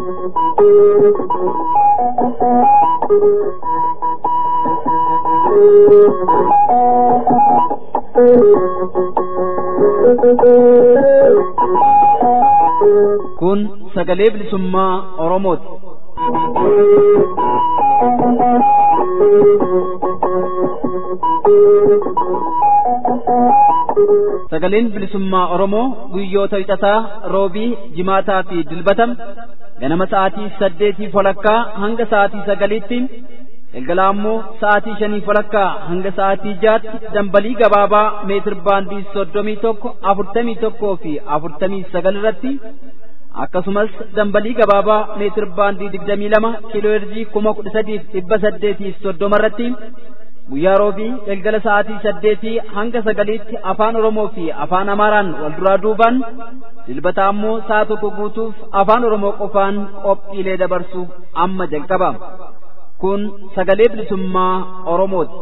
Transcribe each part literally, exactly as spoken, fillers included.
Kun sagalee bilisummaa Oromooti. Sagaleen bilisummaa Oromoo guyyoota wixataa, roobii, jimaataa fi dilbatam ganama sa'aatii saddeetii walakkaa hanga sa'aatii sagaliitti, galgala ammoo sa'aatii shanii walakkaa hanga sa'aatii jaatti dambalii gabaabaa meetir baandii soddomii tokko afurtamii tokkoo fi afurtamii sagal irratti, akkasumas dambalii gabaabaa meetir baandii digdamii lama kiiloo heerzii kuma kudha sadiif dhibba saddeetiif soddoma irratti guyyaa roobii galgala sa'aatii saddeetii hanga sagaliitti afaan Oromoo fi afaan Amaaraan wal duraa duubaan, dilbata ammoo sa'a tokko guutuuf afaan Oromoo qofaan qophiilee dabarsu amma jalqaba. Kun sagalee bilisummaa Oromooti.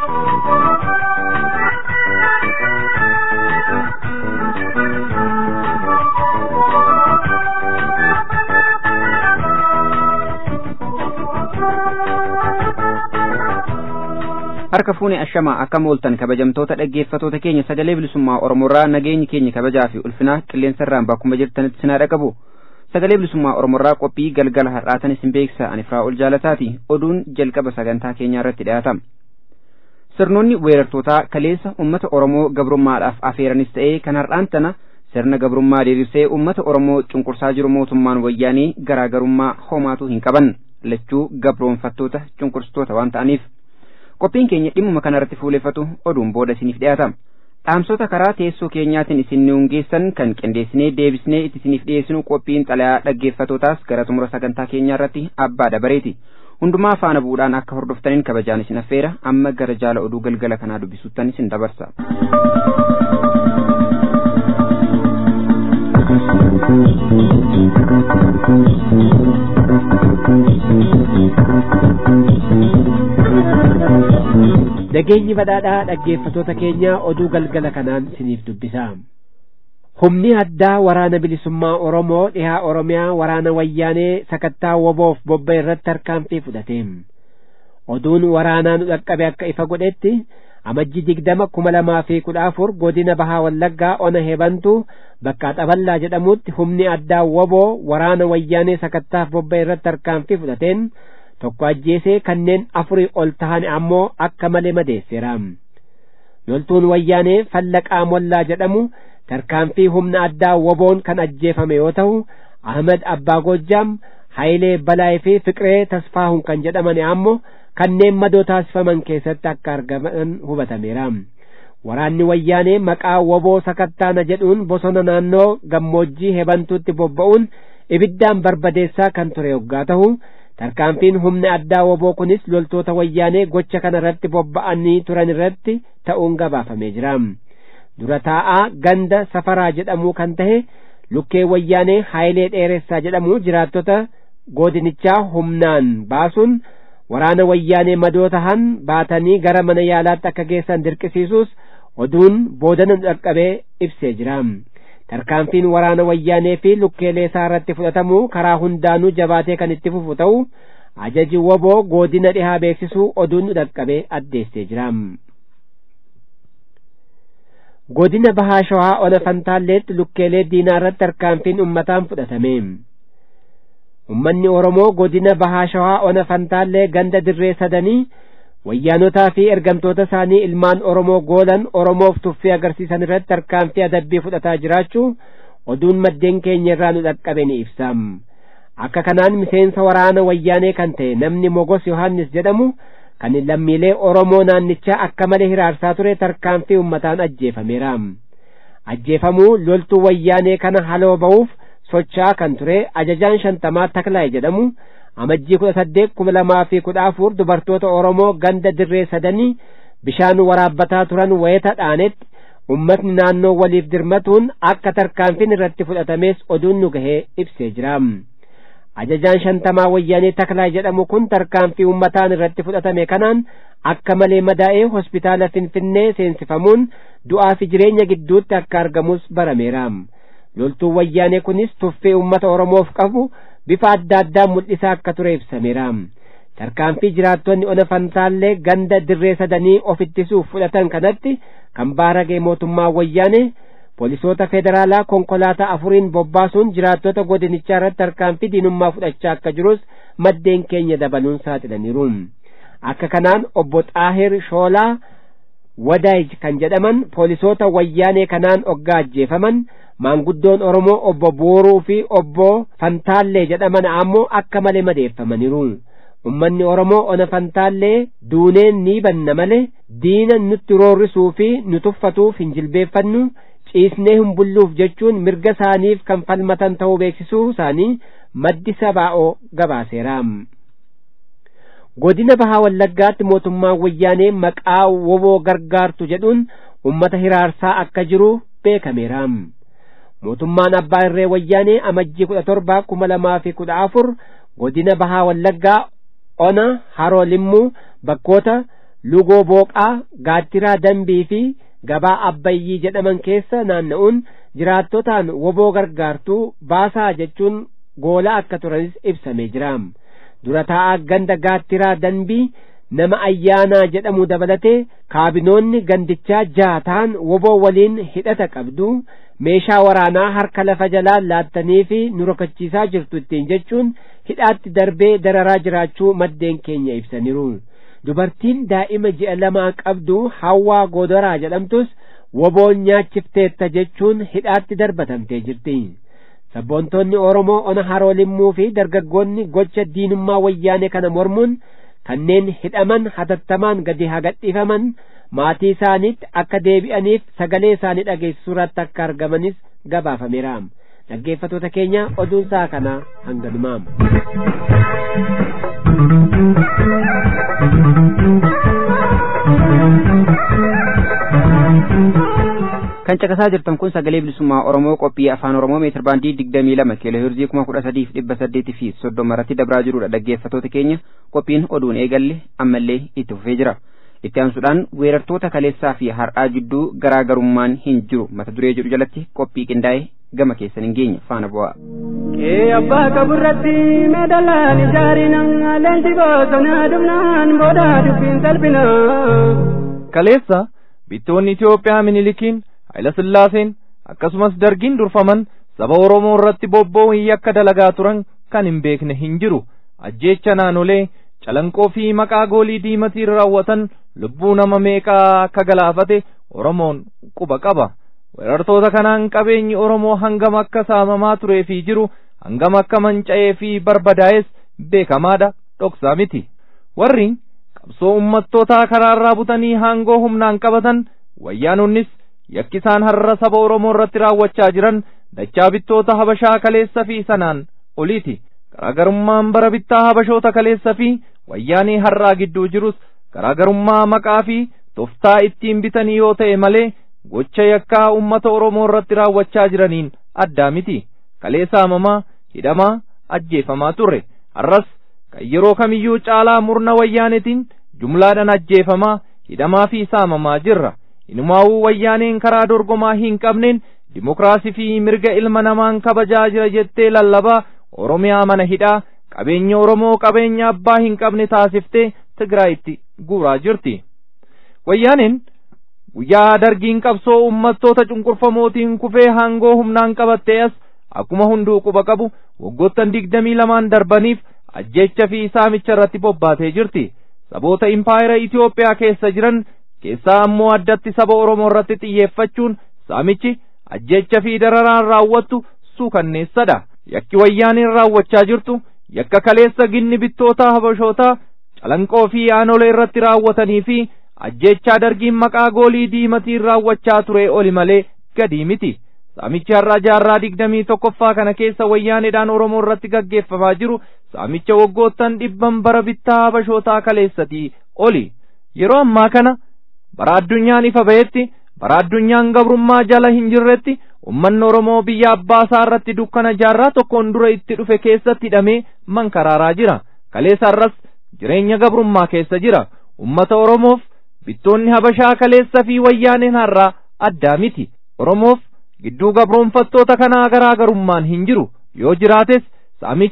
Harka fuune ashamaa akkam ooltan kabajamtoota dhaggeeffatoota keenya sagalee bilisummaa Oromoorraa nageenyi keenya kabajaa fi ulfinaa qilleensarraan bakkuma jirtanitti sinaa dhaqabu. Sagalee bilisummaa Oromoorraa qophii galgala har'aatan isin beeksisa ani Firaa'ol Jaalataati. Oduun jalqaba sagantaa keenyaa irratti dhiyaata. Sirnoonni weerartootaa kaleessa uummata Oromoo gabrummaadhaaf afeeranis ta'ee kan har'aan tana sirna gabrummaa diriirsee uummata Oromoo cunqursaa jiru mootummaan wayyaanii garaagarummaa homaatu hin qaban. Lachuu gabroonfattoota cunqursitoota waan ta'aniif. Qophiin keenya dhimmuma kanarratti fuuleffatu oduun booda isiniif dhiyaata. Dhaamsota karaa teessoo keenyaatiin isin hungeessan kan qindeessinee deebisnee itti isiniif dhiyeessinu qophiin xalayaa dhaggeeffatootaas gara xumura sagantaa keenyaa irratti abbaa dabareeti. Hundumaa faana bu'uudhaan akka hordoftaniin kabajaan isin affeera. Amma gara jaala oduu galgala kanaa dubbisuuttan isin dabarsa. Nageenyi badhaadhaa dhaggeeffatoota keenya oduu galgala kanaan isiniif dubbisa. Humni addaa waraana bilisummaa Oromoo dhihaa Oromiyaa waraana wayyaanee sakattaa woboof bobba'e irratti tarkaanfii fudhate. Oduun waraanaa nu dhaqqabe akka ifa godhetti amajji digdama kuma lamaa fi kudha afur godina Bahaa Wallaggaa ona hebantu bakka Xaballaa jedhamutti humni addaa woboo waraana wayyaanee sakattaaf bobba'e irratti tarkaanfii fudhateen tokko ajjeesee kanneen afurii ol tahan ammoo akka malee madeesseera. Loltuun wayyaanee Fallaqaa Mollaa jedhamu tarkaanfii humna addaa woboon kan ajjeefame yoo ta'u, Ahmed Abbaa Goojjaam, Hayilee Balaay fi Fiqiree Tasfaahun kan jedhaman ammoo kanneen madoo taasifaman keessatti akka argaman hubatameera. Waraanni wayyaanee maqaa woboo sakattaana jedhuun bosona naannoo gammoojjii hebantuutti bobba'uun ibiddaan barbadeessaa kan ture yoggaa ta'u, tarkaanfiin humna addaa woboo kunis loltoota wayyaanee gocha kana irratti bobba'anii turan irratti ta'uun gabaafamee jira. Dura taa'aa ganda safaraa jedhamu kan tahe lukkee wayyaanee Haayilee Dheeressaa jedhamu jiraattota godinichaa humnaan baasuun waraana wayyaanee madoo tahan baatanii gara mana yaalaatti akka geessan dirqisiisuus oduun boodana dhaqqabee ibsee jira. Tarkaanfiin waraana wayyaanee fi lukkeelee isaa irratti fudhatamu karaa hundaanuu jabaatee kan itti fufu ta'u ajaji woboo godina dhihaa beeksisuu oduun dhaqqabee addeessee jira. Godina Bahaa Shawaa ona Fantaalleetti lukkeelee diinaa irratti tarkaanfiin ummataan fudhatame. Ummanni Oromoo godina Bahaa Shawaa ona Fantaallee ganda dirree sadanii wayyaanotaa fi ergamtoota isaanii ilmaan Oromoo goolan Oromoof tuffii agarsiisan irratti tarkaanfii adabbii fudhataa jiraachuu oduun maddeen keenya irraa nu dhaqqabe ni ibsa. Akka kanaan miseensa waraana wayyaanee kan ta'e namni Mogos Yohaannis jedhamu kan lammiilee Oromoo naannichaa akka malee hiraarsaa ture tarkaanfii ummataan ajjeefameera. Ajjeefamuu loltuu wayyaanee kana haloo ba'uuf socho'aa kan ture ajajaan shantamaa Taklaay jedhamu amajjii kudha saddeet kuma lamaa fi kudha afur dubartoota Oromoo ganda dirree sadanii bishaan waraabbataa turan wayita dhaanetti ummatni naannoo waliif dirmatuun akka tarkaanfiin irratti fudhatames oduun nu gahee ibsee jira. Ajajaan shantamaa wayyaanee Taklaay jedhamu kun tarkaanfii ummataan irratti fudhatame kanaan akka malee madaa'ee hospitaala Finfinnee seensifamuun du'aa fi jireenya gidduutti akka argamus barameera. Loltuun wayyaanee kunis tuffii ummata Oromoof qabu bifa adda addaa mul'isaa akka ture ibsameera. Tarkaanfii jiraattonni ona Fantaallee ganda dirree sadanii of ittisuuf fudhatan kanatti kan baaragee mootummaa wayyaane poolisoota federaalaa konkolaataa afuriin bobbaasuun jiraattota godinichaa irratti tarkaanfii diinummaa fudhachaa akka jirus maddeen keenya dabaluun saaxilaniiru. Akka kanaan obbo Xaahir Shoolaa Wadaij kan jedhaman poolisoota wayyaanee kanaan oggaa ajjeefaman, maanguddoon Oromoo obbo Booruu fi obbo Fantaallee jedhaman ammoo akka malee madeeffamaniiru. Ummanni Oromoo ona Fantaallee duuneen ni banna malee diina nutti roorrisuu fi nu tuffatuuf hin jilbeeffannu, ciisnee hin bulluuf jechuun mirga isaaniif kan falmatan ta'uu beeksisuu isaanii maddi sabaa'oo gabaaseera. Godina Bahaa Wallaggaatti mootummaan wayyaanee maqaa woboo gargaartu jedhuun ummata hiraarsaa akka jiru beekameera. Mootummaan abbaa irree wayyaanee amajjii kudha torba kuma lamaa fi kudha afur godina Bahaa Wallaggaa ona Haroo Limmuu bakkoota Lugoo Booqaa, Gaattiraa Dambii fi Gabaa Abbayyii jedhaman keessa naanna'uun jiraattotaan woboo gargaartuu baasaa jechuun goolaa akka turanis ibsamee jira. Dura taa'aa ganda Gaattiraa Dambii nama Ayyaanaa jedhamu dabalatee kaabinoonni gandichaa jaataan woboo waliin hidhata qabdu, meeshaa waraanaa harka lafa jalaa laattanii fi nu rokachiisaa jirtu ittiin jechuun hidhaatti darbee dararaa jiraachuu maddeen keenya ibsaniiru. Dubartiin daa'ima ji'a lamaa qabdu Hawwaa Godoraa jedhamtus woboon nyaachifteetta jechuun hidhaatti darbatamtee jirti. Sabboontonni Oromoo ona Haroo Limmuu fi dargaggoonni gocha diinummaa wayyaanee kana mormuun kanneen hidhaman hatattamaan gadi hagadhiifaman maatii isaaniitti akka deebi'aniif sagalee isaanii dhageessisuurratti akka argamanis gabaafameera. Dhaggeeffattoota keenya oduun isaa kana hanganumaam. Kan caqasaa jirtan kun sagalee bilisummaa Oromoo qophii afaan Oromoo meetir baandii digdamii lama kiiloo heerzii kuma kudha sadiif dhibba saddeetii fi soddoma irratti dabraa jirudha. Dhaggeeffattoota keenya qophiin oduun eegalle ammallee itti fufee jira. Itti aansuudhaan weerartoota kaleessaa fi har'aa jidduu garaagarummaan hin jiru mata duree jedhu jalatti qophii qindaa'e gama keessan hin geenye faana bu'aa. Kee abbaa qaburratti meedalaan ijaarina leenji bosonaa dumnaan booda dubbiin salphina. Kaleessa bittoonni Itoophiyaa Minilikiin Hayila Sillaaseen akkasumas dargiin durfaman saba Oromoo irratti bobba'uun yakka dalagaa turan kan hin beekne hin jiru. Ajjeecha naannolee calanqoo fi maqaa goolii diimatiin raawwatan lubbuu nama meeqaa akka galaafate Oromoon quba qaba. Weerartoota kanaan qabeenyi Oromoo hangam akka saamamaa turee fi jiru hangam akka manca'ee fi barbadaa'es beekamaadha, dhoksaa miti. Warri qabsoo ummattootaa karaarraa butanii hangoo humnaan qabatan wayyaanonnis yakki isaan har'a saba Oromoo irratti raawwachaa jiran dachaa bittoota Habashaa kaleessa fi sanaan oliiti. Garaagarummaan bara bittaa Habashoota kaleessa fi wayyaanii har'aa gidduu jirus garaagarummaa maqaa fi toftaa ittiin bitanii yoo ta'e malee gocha yakkaa ummata Oromoo irratti raawwachaa jiraniin addaa miti. Kaleessa saamamaa, hidhamaa, ajjeefamaa turre. Har'as kan yeroo kamiyyuu caalaa murna wayyaanetiin jumlaadhaan ajjeefamaa, hidhamaa fi saamamaa jirra. Inumaa'uu wayyaaneen karaa dorgomaa hin qabneen dimokiraasii fi mirga ilma namaan kabajaa jira jettee lallabaa Oromiyaa mana hidhaa qabeenya Oromoo qabeenya abbaa hin qabne taasiftee Tigraayitti guuraa jirti. Wayyaaneen guyyaa dargiin qabsoo ummattoota cunqurfamootiin kufee hangoo humnaan qabattee as akkuma hunduu quba qabu waggoottan digdamii lamaan darbaniif ajjeecha fi saamicha irratti bobbaatee jirti. Saboota impaayera Itoophiyaa keessa jiran keessaa ammoo addatti saba Oromoo irratti xiyyeeffachuun saamichi ajjeecha fi dararaan raawwattu suukanneessadha. Yakki wayyaaniin raawwachaa jirtu yakka kaleessa ginni bittoota Habashootaa calanqoo fi aanolee irratti raawwatanii fi ajjeechaa dargiin maqaa goolii diimatiin raawwachaa ture oli malee gadii miti. Saamichi har'a jaarraa digdamii tokkoffaa kana keessa wayyaaneedhaan Oromoo irratti gaggeeffamaa jiru saamicha waggoottan dhibban bara bittaa Habashootaa kaleessatii oli. Yeroo ammaa kana bara addunyaan ifa ba'etti, bara addunyaan gabrummaa jala hin jirretti ummanni Oromoo biyya abbaa isaa irratti dukkana jaarraa tokkoon dura itti dhufe keessatti hidhamee mankaraaraa jira. Kaleessa har'as jireenya gabrummaa keessa jira. Ummata Oromoof bittoonni Habashaa kaleessa fi wayyaaneen har'aa addaa miti. Oromoof gidduu gabroonfattoota kanaa garaagarummaan hin jiru. Yoo jiraates saamichi,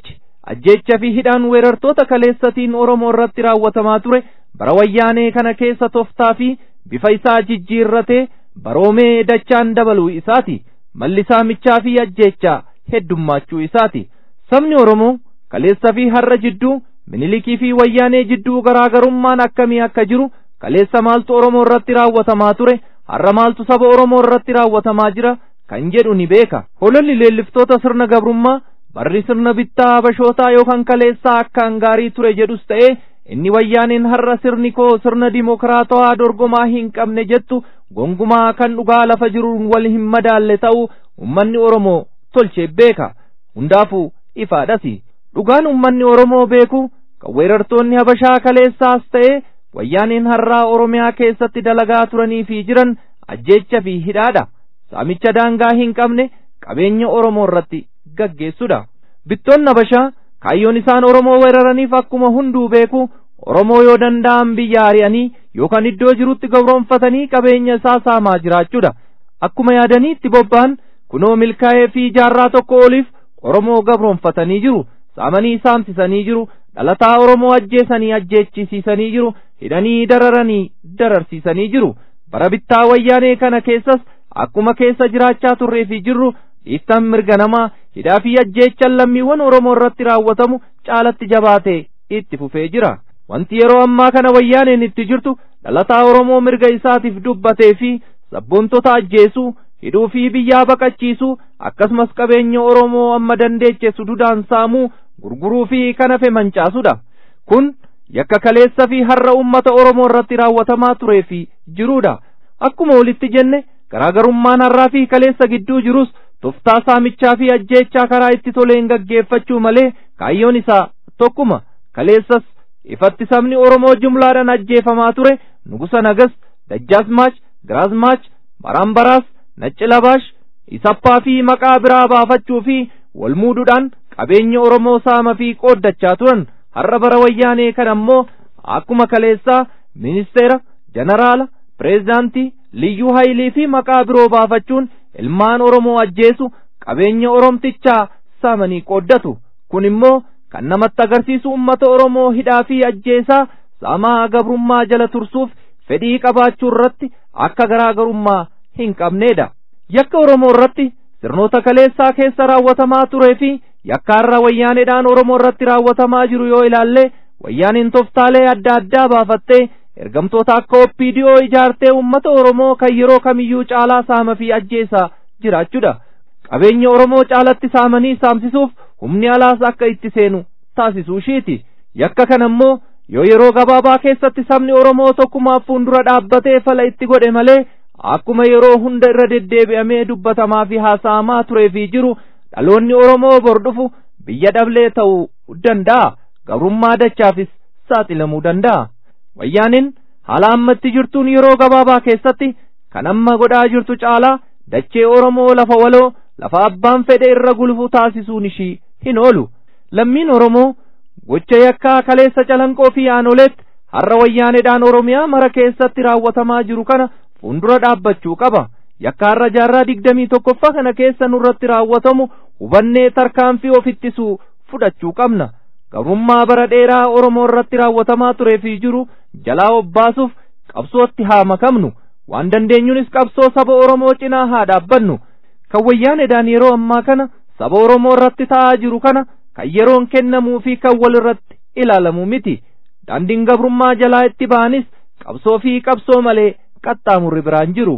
ajjeecha fi hidhaan weerartoota kaleessatiin Oromoo irratti raawwatamaa ture bara wayyaanee kana keessa toftaa fi bifa isaa jijjiirratee baroomee dachaan dabaluu isaati. Malli saamichaa fi ajjeechaa heddummaachuu isaati. Sabni Oromoo kaleessa fi har'a jidduu Minilikii fi wayyaanee jidduu garaagarummaan akkamii akka jiru, kaleessa maaltu Oromoo irratti raawwatamaa ture, har'a maaltu saba Oromoo irratti raawwatamaa jira kan jedhu ni beeka. Hololli leelliftoota sirna gabrummaa barri sirna bittaa habashootaa yookaan kaleessaa akkaan gaarii ture jedhus ta'ee inni wayyaaneen har'a sirni koo sirna dimokiraatawaa dorgomaa hin qabne jettu gongumaa kan dhugaa lafa jiruun wal hin madaalle ta'u ummanni Oromoo tolchee beeka. Hundaafuu ifaadhasi. Dhugaan ummanni Oromoo beeku kan weerartoonni habashaa kaleessaas ta'e wayyaaneen har'aa Oromiyaa keessatti dalagaa turanii fi jiran ajjeecha fi hidhaadha. Saamicha daangaa hin qabne qabeenya Oromoo irratti gaggeessudha. Bittoonni habashaa kaayyoon isaan Oromoo weeraraniif akkuma hunduu beeku Oromoo yoo danda'an biyya ari'anii yookaan iddoo jirutti gabroonfatanii qabeenya isaa saamaa jiraachuudha. Akkuma yaadanii itti bobba'an kunoo milkaa'ee fi jaarraa tokko oliif Oromoo gabroonfatanii jiru. Saamanii saamsisanii jiru. Dhalataa Oromoo ajjeesanii ajjeechisiisanii jiru. Hidhanii dararanii dararsiisanii jiru. Bara bittaa wayyaanee kana keessas akkuma keessa jiraachaa turree fi jirru dhiittaan mirga namaa hidhaa fi ajjeechaan lammiiwwan Oromoo irratti raawwatamu caalatti jabaatee itti fufee jira. Wanti yeroo ammaa kana wayyaaneen itti jirtu dhalataa Oromoo mirga isaatiif dubbatee fi sabboontota ajjeesuu, hidhuu fi biyyaa baqachiisuu akkasumas qabeenya Oromoo amma dandeecheessu dudaan saamuu, gurguruu fi kan hafe mancaasudha. Kun yakka kaleessa fi har'a ummata Oromoo irratti raawwatamaa turee fi jiruudha. Akkuma walitti jenne garaagarummaan har'aa fi kaleessa gidduu jirus toftaa saamichaa fi ajjeechaa karaa itti toleen gaggeeffachuu malee kaayyoon isaa tokkuma. Kaleessas ifatti sabni Oromoo jumlaadhaan ajjeefamaa ture Nugusa Nagas, Dajjaasmaach, Giraazmaach, Baraambaraas, Nacci Labaash, Isappaa fi maqaa biraa baafachuu fi wal muuduudhaan qabeenya Oromoo saama fi qooddachaa turan. Har'a bara wayyaanee kana ammoo akkuma kaleessaa ministeera, jeneraala, pireezidaantii, liyyuu haayilii fi maqaa biroo baafachuun ilmaan Oromoo ajjeesu, qabeenya Oromtichaa saamanii qooddatu. Kun immoo kan namatti agarsiisu ummata Oromoo hidhaa fi ajjeesaa saamaa gabrummaa jala tursuuf fedhii qabaachuu irratti akka garaagarummaa hin qabneedha. Yakka Oromoo irratti sirnoota kaleessaa keessa raawwatamaa turee fi yakka har'a wayyaaneedhaan Oromoo irratti raawwatamaa jiru yoo ilaalle wayyaaniin toftaalee adda addaa baafattee ergamtoota akka O P D O ijaartee ummata Oromoo kan yeroo kamiyyuu caalaa saama fi ajjeesaa jiraachuudha. Qabeenya Oromoo caalatti saamanii saamsisuuf humni alaas akka itti seenu taasisuu ishiiti. Yakka kana immoo yoo yeroo gabaabaa keessatti sabni Oromoo tokkumaaf fuuldura dhaabbatee fala itti godhe malee akkuma yeroo hunda irra deddeebi'amee dubbatamaa fi haasa'amaa turee fi jiru dhaloonni Oromoo bor dhufu biyya dhablee ta'uu danda'a. Gabrummaa dachaafis saaxilamuu danda'a. Wayyaaniin haala ammatti jirtuun yeroo gabaabaa keessatti kan amma godhaa jirtu caalaa dachee Oromoo lafa waloo lafa abbaan fedhe irra gulufuu taasisuun ishii hin oolu. Lammiin Oromoo gocha yakkaa kaleessa calanqoo fi aanoleetti har'a wayyaaneedhaan Oromiyaa mara keessatti raawwatamaa jiru kana fuuldura dhaabbachuu qaba. Yakka har'a jaarraa digdamii tokkoffaa kana keessa nurratti raawwatamu hubannee tarkaanfii of ittisuu fudhachuu qabna. Gabrummaa bara dheeraa Oromoo irratti raawwatamaa turee fi jiru jalaa obbaasuuf qabsootti haa makamnu. Waan dandeenyunis qabsoo saba Oromoo cinaa haa dhaabbannu. Kan wayyaaneedhaan yeroo ammaa kana saba Oromoo irratti ta'aa jiru kana kan yeroon kennamuu fi kan wal irratti ilaalamu miti. Daandiin gabrummaa jalaa itti ba'anis qabsoo fi qabsoo malee qaxxaamurri biraan jiru.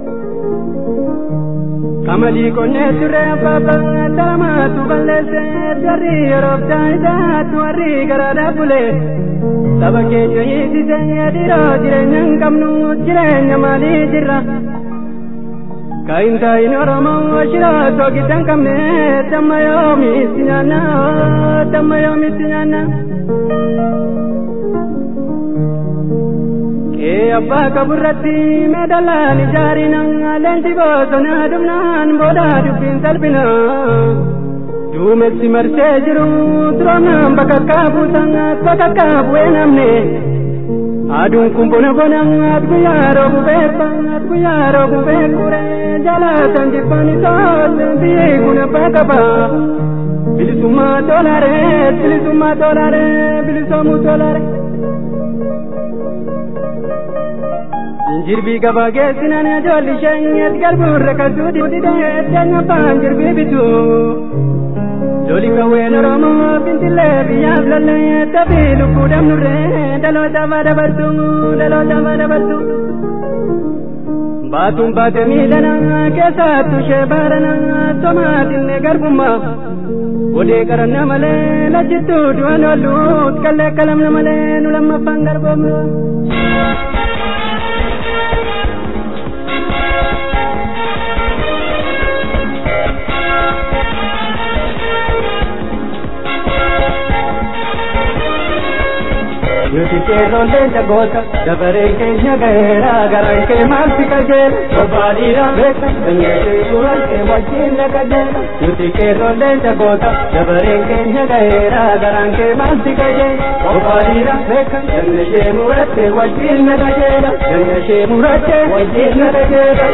Kamalii qonnee turee abbaa dhamatu balleessee jarri yeroof taayisaatu warri garaa dhaabbulee saba keenya hiisisee dhiiroo jireenya hin qabnu jireenya maalii jirra. Kain tain Oromoo shiroo soogidda hin qabne damma yoomitti nyaanna damma yoomitti nyaanna. Kee abbaa qaburratti meedalaan ijaarina leenji bosonaa dhumnaan booda dubbiin salphina. Duumessi marsee jiru turoomnaan bakka kaabuusan bakka kaabu'ee namne. Aduun kun bona bona guyyaa roobu beekba guyyaa roobu beekure jalatan jibbaan isaas biyyi kun abbaa qaba. bilisummaa tolare bilisummaa tolare bilisummaa tolare jirbi gaba geessinan ijoolli sheenyet galbuurra kasuu didee danga faan jirbi bitu loli kaween oromoo fintillee biyyaaf lallee tabii lubbuu dabnurree dhaloota dabartu dhaloota dabartu baatuun baate miidhana keessattu shee baarana tomaatinne garbummaa odee qaranna malee lachittuu du'an oolluut kallee kalamna malee nu lammaffaan garboomnu. Yuti keeroon leenca goota dabareen keenya gaheera garaan kee maalti qajeela bobbaadhiira beeka dangeessee suuraan kee wajjin na qajeela yuti keeroon leenca goota dabareen keenya gaheera garaan kee maalti qajeela bobbaadhiira beeka dangeessee murattee wajjin na qajeela dangeessee murattee wajjin na qajeela.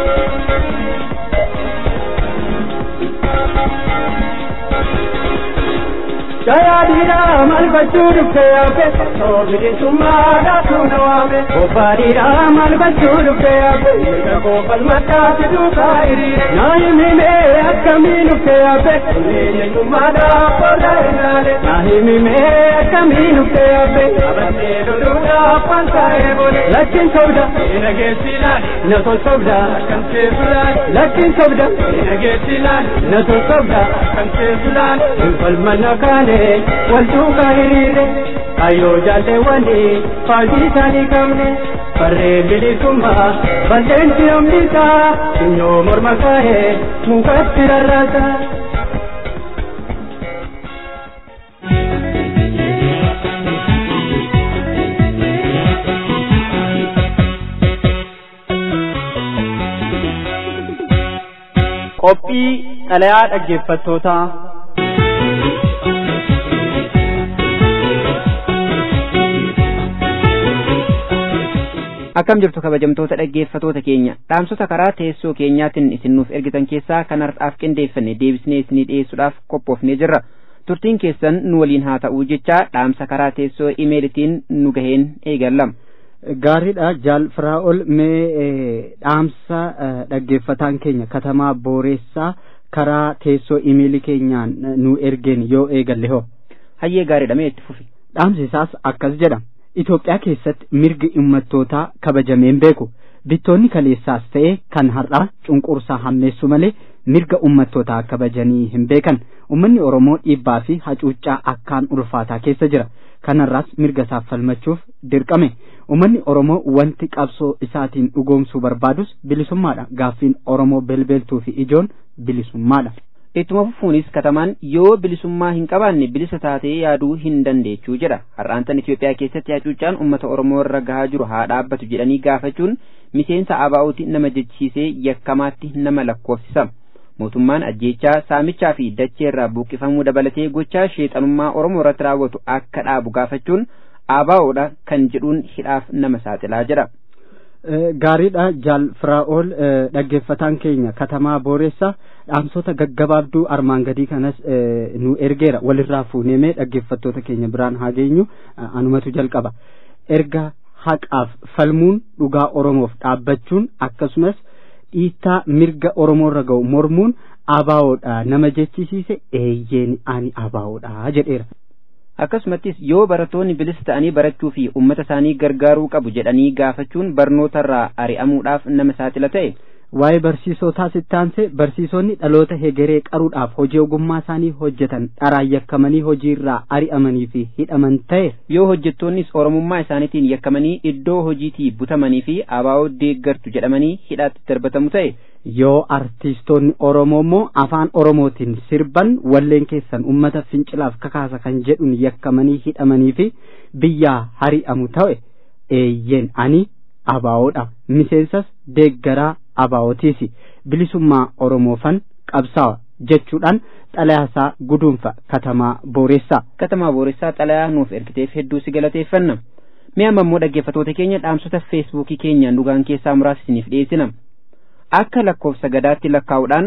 Jaya dira mal bachuru ke ape so bilisumma da sunawame obadira mal bachuru ke ape ko palmata tu kairi nahi mime akaminu ke ape ne numada podainale nahi mime akaminu ke ape abate duda pantae bole lakin sobda inage silani na to sobda kan se fulani lakin sobda inage silani na to sobda kan se fulani palmana kane waltuuka hiriire ayyoo jaalleewwani faajii isaanii qabne farree bilisummaa bal'eensi omnisaa funyoo morma kaa'ee mukatti rarraasa. Qophii xalayaa dhaggeeffattootaa. Akkam jirtu kabajamtoota dhaggeeffatoota keenya dhaamsota karaa teessoo keenyaatiin isin nuuf ergitan keessaa kan har'aaf qindeeffanne deebisnee isinii dhiyeessuudhaaf qophoofnee jirra. Turtiin keessan nu waliin haa ta'uu jecha dhaamsa karaa teessoo imeelitiin nu gaheen eegallama. Gaariidha Jaal Firaa'ol mee dhaamsa dhaggeeffataan keenya katamaa Booressaa karaa teessoo imeelii keenyaan nu ergeen yoo eegalle hoo. Hayyee gaariidha mee itti fufi. Dhaamsi isaas akkas jedha. Itoophiyaa keessatti mirgi ummattootaa kabajameen beeku bittoonni kaleessaas ta'e kan har'aa cunqursaa hammeessu malee mirga ummattootaa kabajanii hin beekan ummanni Oromoo dhiibbaa fi hacuuccaa akkaan ulfaataa keessa jira kanarraas mirga isaaf falmachuuf dirqame ummanni Oromoo wanti qabsoo isaatiin dhugoomsuu barbaadus bilisummaadha gaaffiin Oromoo belbeeltuu fi ijoon bilisummaadha. Ittuma fufuunis katamaan yoo bilisummaa hin qabaanne bilisa taatee yaaduu hin dandeechuu jedha. Har'aantan Itoophiyaa keessatti hacuuccaan uummata Oromoo irra gahaa jiru haa dhaabbatu jedhanii gaafachuun miseensa abaa'uuti nama jechisiisee yakkamaatti nama lakkoofsisa. Mootummaan ajjeechaa saamichaa fi dachee irraa buqqifamuu dabalatee gochaa sheexanummaa Oromoo irratti raawwatu akka dhaabu gaafachuun abaa'uudha kan jedhuun hidhaaf nama saaxilaa jira. Gaariidha Jaal Firaa'ol dhaggeeffataan keenya katamaa Booressaa dhaamsota gaggabaabduu armaan gadii kanas nu ergeera walirraa fuunemee dhaggeeffattoota keenya biraan haa geenyu anumatu jalqaba erga haqaaf falmuun dhugaa Oromoof dhaabbachuun akkasumas dhiittaa mirga Oromoorra ga'u mormuun abaa'oodha nama jechisiise eeyyeen ani abaa'oodha jedheera. Akkasumattis yoo barattoonni bilisa ta'anii barachuu fi uummata isaanii gargaaruu qabu jedhanii gaafachuun barnootarraa ari'amuudhaaf nama saaxila ta'e. Waa'ee barsiisotaa sittaanse barsiisonni dhaloota hegeree qaruudhaaf hojii ogummaa isaanii hojjetan dharaan yakkamanii hojiirraa ari'amanii fi hidhaman ta'e. Yoo hojjettoonnis Oromummaa isaaniitiin yakkamanii iddoo hojiitii butamanii fi abaa'oo deeggartu jedhamanii hidhaatti darbatamu ta'e. Yoo artiistoonni Oromoo immoo afaan Oromootiin sirban walleen keessan ummata fincilaaf kakaasa kan jedhuun yakkamanii hidhamanii fi biyyaa hari'amu ta'e eeyyeen ani abaa'oodha miseensas deeggaraa abaa'ootiisi bilisummaa Oromoofan qabsaawa jechuudhaan xalayaasaa guduunfa katamaa Booressaa. Katamaa Booressaa xalayaa nuuf ergiteef hedduu si galateeffanna. Mee amma immoo dhaggeeffattoota keenya dhaamsota feesbuukii keenyaan dhugaan keessaa muraasa isiniif dhiyeessina. Akka lakkoofsa gadaatti lakkaa'uudhaan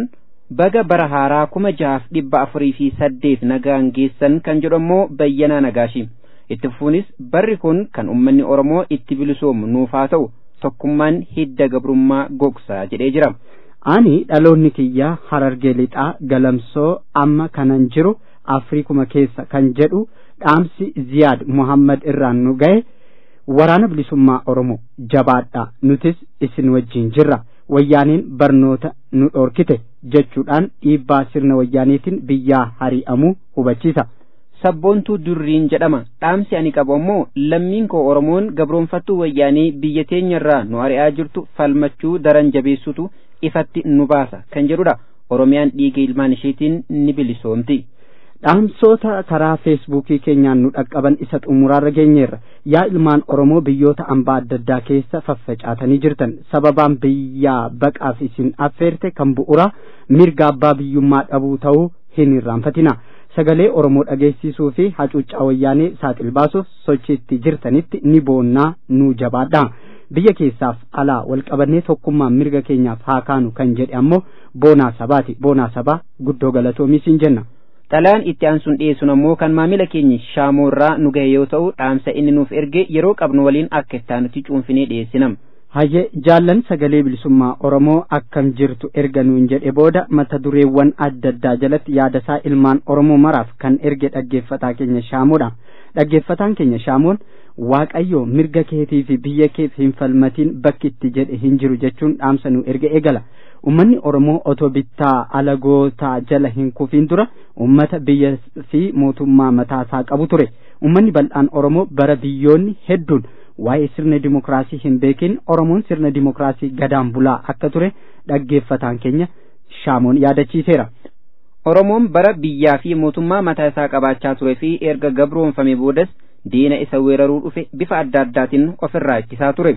baga bara haaraa kuma jahaaf dhibba afurii fi saddeet nagaan geessan kan jedhu ammoo Bayyanaa Nagaashi. Itti fufuunis barri kun kan ummanni Oromoo itti bilisoomu nuuf haa ta'u tokkummaan hidda gabrummaa gogsaa jedhee jira. Ani dhaloonni kiyyaa Harargee lixaa Galamsoo amma kanan jiru Afriikuma keessa kan jedhu dhaamsi Ziyaad Muhammad irraan nu ga'e waraana bilisummaa Oromoo jabaadhaa nutis isin wajjin jirra wayyaaniin barnoota nu dhorkite jechuudhaan dhiibbaa sirna wayyaaniitiin biyyaa hari'amuu hubachiisa. Sabboontuu durriin jedhama. Dhaamsi ani qabu ammoo lammiin koo Oromoon gabroonfattuu wayyaanii biyya teenyarraa nu ari'aa jirtu falmachuu daran jabeessutu ifatti nu baasa kan jedhudha. Oromiyaan dhiiga ilmaan isheetiin ni bilisoomti. Dhaamsoota karaa feesbuukii keenyaan nu dhaqqaban isa xumuraarra geenyeerra. Yaa ilmaan Oromoo biyyoota ambaa adda addaa keessa faffacaatanii jirtan sababaan biyyaa baqaaf isin affeerte kan bu'uura mirga abbaa biyyummaa dhabuu ta'uu hin irraanfatina. Sagalee Oromoo dhageessisuu fi hacuuccaa wayyaanee saaxil baasuuf sochiitti jirtanitti ni boonnaa nu jabaadha. Biyya keessaaf alaa wal qabannee tokkummaan mirga keenyaaf haa kaanu kan jedhe ammoo boonaa sabaati. Boonaa sabaa guddoo galatoomis hin jenna. Xalaan itti aansuun dhiyeessuun ammoo kan maamila keenya Shaamoorraa nu gahe yoo ta'u dhaamsa inni nuuf erge yeroo qabnu waliin akka ittaanutti cuunfinee dhiyeessinam. Hayye jaallan sagalee bilisummaa Oromoo akkam jirtu erga nuun jedhe booda mata dureewwan adda addaa jalatti yaadasaa ilmaan Oromoo maraaf kan erge dhaggeeffataa keenya Shaamoodha. Dhaggeeffataan keenya Shaamoon Waaqayyo mirga keetii fi biyya keef hin falmatiin bakki itti jedhe hin jiru jechuun dhaamsa nu erge eegala. Ummanni Oromoo otoo bittaa alagootaa jala hin kufiin dura ummata biyya fi mootummaa mataasaa qabu ture. Ummanni bal'aan Oromoo bara biyyoonni hedduun waa'ee sirna dimokiraasii hin beekin Oromoon sirna dimokiraasii gadaan bulaa akka ture dhaggeeffataan keenya Shaamoon yaadachiiseera. Oromoon bara biyyaa fi mootummaa mataa isaa qabaachaa ture fi erga gabroonfame boodas diina isa weeraruu dhufe bifa adda addaatiin ofirraa ittisaa ture.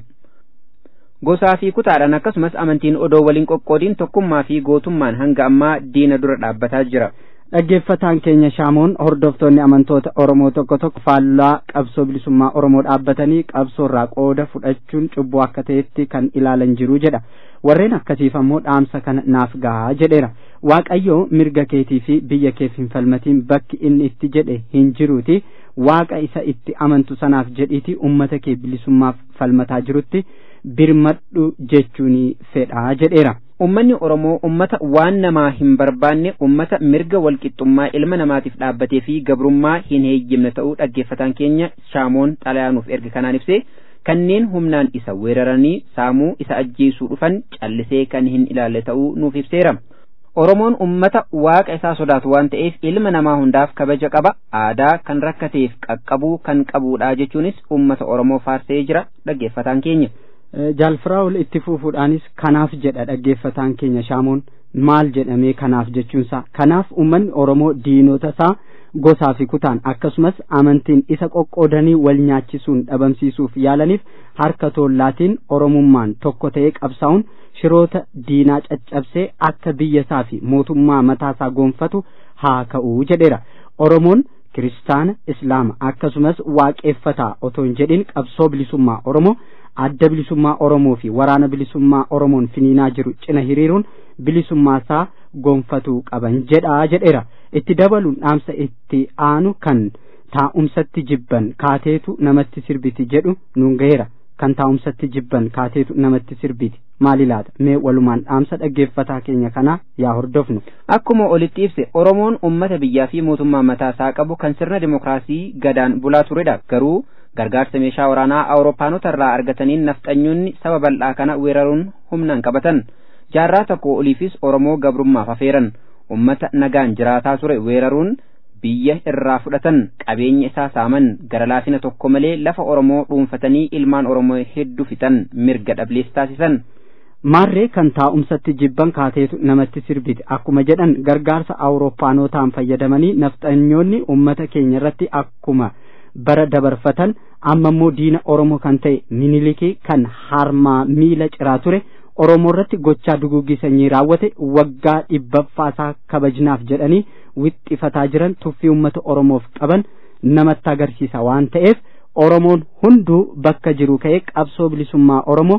Gosaa fi kutaadhaan akkasumas amantiin odoo waliin qoqqoodiin tokkummaa fi gootummaan hanga ammaa diina dura dhaabbataa jira. Dhaggeeffataan keenya Shaamoon hordoftoonni amantoota Oromoo tokko tokko faallaa qabsoo bilisummaa Oromoo dhaabbatanii qabsoorraa qooda fudhachuun cubbuu akka ta'etti kan ilaalan jiru jedha. Warreen akkasiif ammoo dhaamsa kana naaf gahaa jedheera. Waaqayyo mirga keetii fi biyya keef hin falmatiin bakki inni itti jedhe hin jiruuti. Waaqa isa itti amantu sanaaf jedhiiti ummata kee bilisummaaf falmataa jirutti birmadhu jechuun fedhaa jedheera. Ummanni Oromoo ummata waan namaa hin barbaanne ummata mirga walqixxummaa ilma namaatiif dhaabbatee fi gabrummaa hin heeyyamne ta'uu dhaggeeffataan keenya Shaamoon xalayaanuuf erga kanaan ibsee kanneen humnaan isa weeraranii saamuu isa ajjeesuu dhufan callisee kan hin ilaalle ta'uu nuuf ibseera. Oromoon ummata waaqa isaa sodaatu waan ta'eef ilma namaa hundaaf kabaja qaba. Aadaa kan rakkateef qaqqabuu kan qabuudha jechuunis ummata Oromoo faarsee jira dhaggeeffataan keenya. Jaalfiraawul itti fufuudhaanis kanaaf jedha dhaggeeffataan keenya Shaamoon maal jedhamee kanaaf jechuunsa. Kanaaf ummanni Oromoo diinota isaa gosaa fi kutaan akkasumas amantiin isa qoqqoodanii wal nyaachisuun dhabamsiisuuf yaalaniif harka tollaatiin Oromummaan tokko ta'ee qabsaa'uun shiroota diinaa caccabsee akka biyya isaa fi mootummaa mataasaa gonfatu haa ka'uu jedheera. Oromoon kiristaana, islaama akkasumas waaqeffataa otoo hin jedhin qabsoo bilisummaa Oromoo adda bilisummaa Oromoo fi waraana bilisummaa Oromoon finiinaa jiru cina hiriiruun bilisummaa isaa gonfatuu qaban jedhaa jedheera. Itti dabaluun dhaamsa itti aanu kan taa'umsatti jibban kaateetu namatti sirbiti jedhu nuun gaheera. Kan taa'umsatti jibban kaateetu namatti sirbiti maali laata? Mee walumaan dhaamsa dhaggeeffataa keenya kanaa yaa hordofnu. Akkuma olitti ibse Oromoon ummata biyyaa fi mootummaa mataasaa qabu kan sirna dimokiraasii gadaan bulaa turedha. Garuu gargaarsa meeshaa waraanaa Awurooppaanota irraa argataniin nafxanyoonni saba bal'aa kana weeraruun humnaan qabatan. Jaarraa tokko oliifis Oromoo gabrummaaf afeeran. Ummata nagaan jiraataa ture weeraruun biyya irraa fudhatan, qabeenya isaa saaman, gara laafina tokko malee lafa Oromoo dhuunfatanii ilmaan Oromoo hedduu fixan, mirga dhablees taasisan. Maarree kan taa'umsatti jibban kaateetu namatti sirbiti akkuma jedhan gargaarsa Awurooppaanotaan fayyadamanii nafxanyoonni ummata keenya irratti akkuma bara dabarfatan amma immoo diina Oromoo kan ta'e Minilikii kan harmaa miila ciraa ture Oromoo irratti gochaa duguggii sanyii raawwate waggaa dhibbaffaasaa kabajnaaf jedhanii wixxifataa jiran tuffii ummata Oromoof qaban namatti agarsiisa waan ta'eef Oromoon hunduu bakka jiru ka'ee qabsoo bilisummaa Oromoo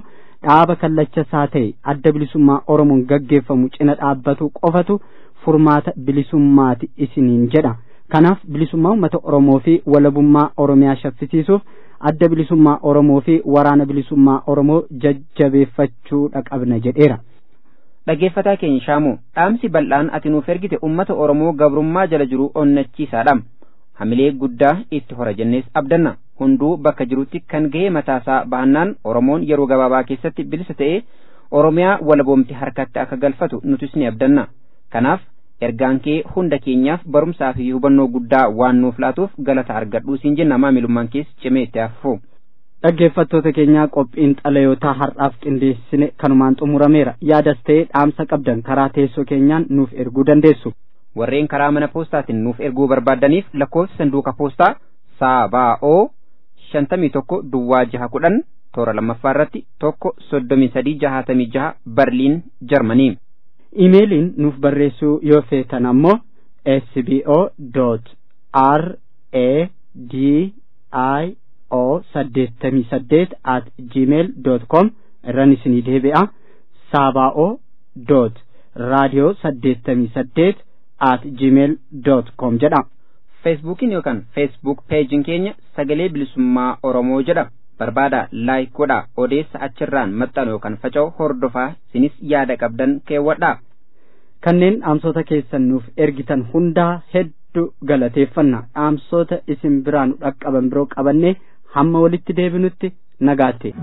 dhaaba kallachasaa ta'e adda bilisummaa Oromoon gaggeeffamu cina dhaabbatu qofatu furmaata bilisummaati isiniin jedha. Kanaaf bilisummaa uummata Oromoo fi walabummaa Oromiyaa shaffisiisuuf adda bilisummaa Oromoo fi waraana bilisummaa Oromoo jajjabeeffachuu qabna jedheera. Dhaggeeffataa keenya Shaamoo, dhaamsi bal'aan ati nuuf ergite uummata Oromoo gabrummaa jala jiru onnachiisaadha. Hamilee guddaa itti hora jennees abdanna. Hunduu bakka jirutti kan ga'ee mataasaa bahannaan Oromoon yeroo gabaabaa keessatti bilisa ta'ee Oromiyaa walaboomti harkatti akka galfatu nutis ni abdanna. Kanaaf ergaan kee hunda keenyaaf barumsaa fi hubannoo guddaa waan nuuf laatuuf galata argadhuu siin jenna. Maamilummaan kees cimee itti hafu. Dhaggeeffattoota keenyaa qophiin xalayoota har'aaf qindeessine kanumaan xumurameera. Yaadas ta'ee dhaamsa qabdan karaa teessoo keenyaan nuuf erguu dandeessu. Warreen karaa mana poostaatiin nuuf erguu barbaaddaniif lakkoofsa sanduuqa poostaa Saabaa'oo shantamii tokko Duwwaa jaha kudhan toora lammaffaa irratti tokko soddomii sadii jahatamii jaha Barliin Jarmanii. Imeeliin nuuf barreessuu yoo feetan ammoo sbo dot r a d i o saddeettamii saddeet at gmail dot com irraan isinii deebi'a. Saabaa'oo dot raadiyoo saddeettamii saddeet at gmail dot com jedha. Feesbuukiin yookaan feesbuuk peejiin keenya sagalee bilisummaa Oromoo jedha. Barbaada laayik godha, odeessa achirraan maxxanu yookaan faca'u hordofaa, sinis yaada qabdan keewwadha. Kanneen dhaamsota keessan nuuf ergitan hundaa hedduu galateeffanna. Dhaamsota isin biraan dhaqqaban biroo qabannee hamma walitti deebinutti nagaatti.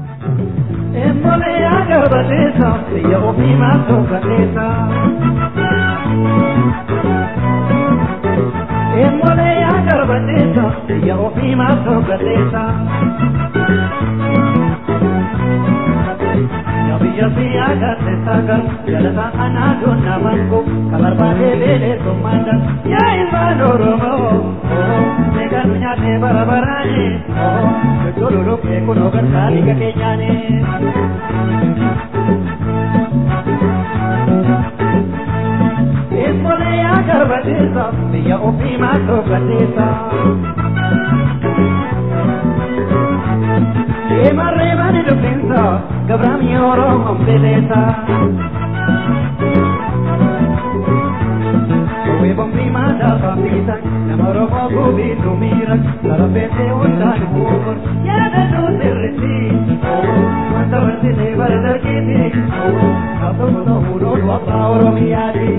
Emole ya garbatesa ya ofima sogatesa ya biya biya gatesa gal ya la ana donna mango kabar bade bele komanda ya ilmano romo ne garnya ne barabarani oh cholo lo ke kono gartali ka kenyane Emole ya garbatesa ya ofima sogatesa Ema remani do pensa gabrami oro ombelesa Oe bombi manda papita namoro mogu bitu mirak sarapete undan humor ya da do terreti oh manda vati ne varda kiti oh ato no uno lo aparo miari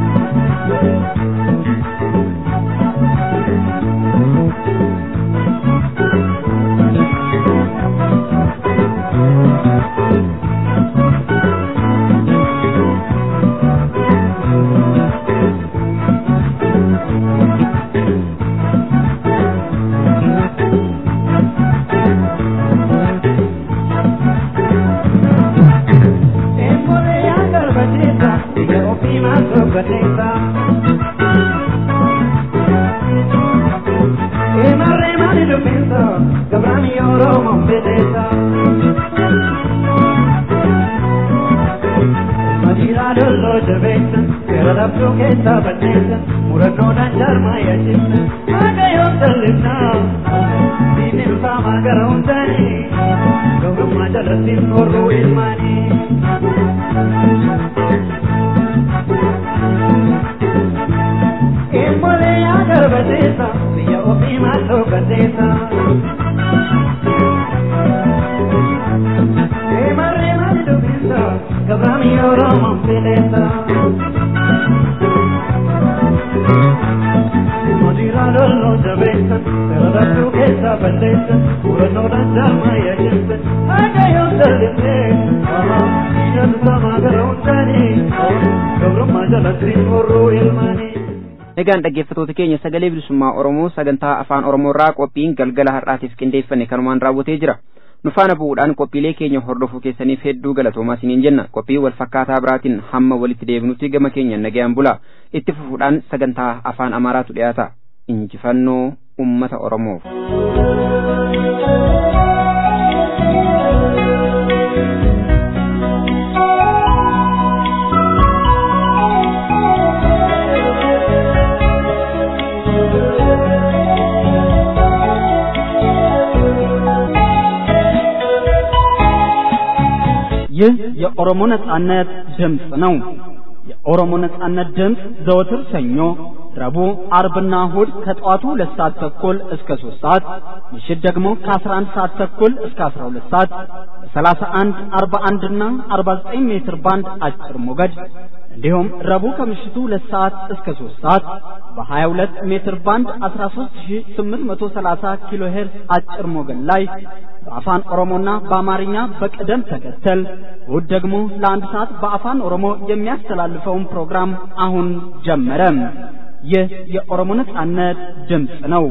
Egaan dhaggeeffattoota keenya sagalee bilisummaa Oromoo sagantaa afaan Oromoo irraa qophiin galgala har'aatiif qindeeffame kanumaan raawwatee jira. Nu faana bu'uudhaan qophiilee keenya hordofuu keessaniif hedduu galatoomaa isiniin jenna. Qophii wal fakkaataa biraatiin hamma walitti deebinutti gama keenya nagayaan bulaa. Itti fufuudhaan sagantaa afaan Amaaraatu dhiyaata. Injifannoo uummata Oromoof. የኦሮሞ ነጻነት ድምጽ ነው። የኦሮሞ ነጻነት ድምጽ ዘወትር ሰኞ፣ ረቡዕ፣ አርብና እሁድ ከጠዋቱ ሁለት ሰዓት ተኩል እስከ ሶስት ሰዓት፣ ምሽት ደግሞ ከአስራ አንድ ሰዓት ተኩል እስከ አስራ ሁለት ሰዓት በሰላሳ አንድ አርባ አንድ እና አርባ ዘጠኝ ሜትር ባንድ አጭር ሞገድ እንዲሁም ረቡዕ ከምሽቱ ሁለት ሰዓት እስከ ሶስት ሰዓት በሀያ ሁለት ሜትር ባንድ አስራ ሶስት ሺህ ስምንት መቶ ሰላሳ ኪሎ ሄርዝ አጭር ሞገድ ላይ በአፋን ኦሮሞና በአማርኛ በቅደም ተከተል እሁድ ደግሞ ለአንድ ሰዓት በአፋን ኦሮሞ የሚያስተላልፈውን ፕሮግራም አሁን ጀመረ። ይህ የኦሮሞ ነጻነት ድምጽ ነው።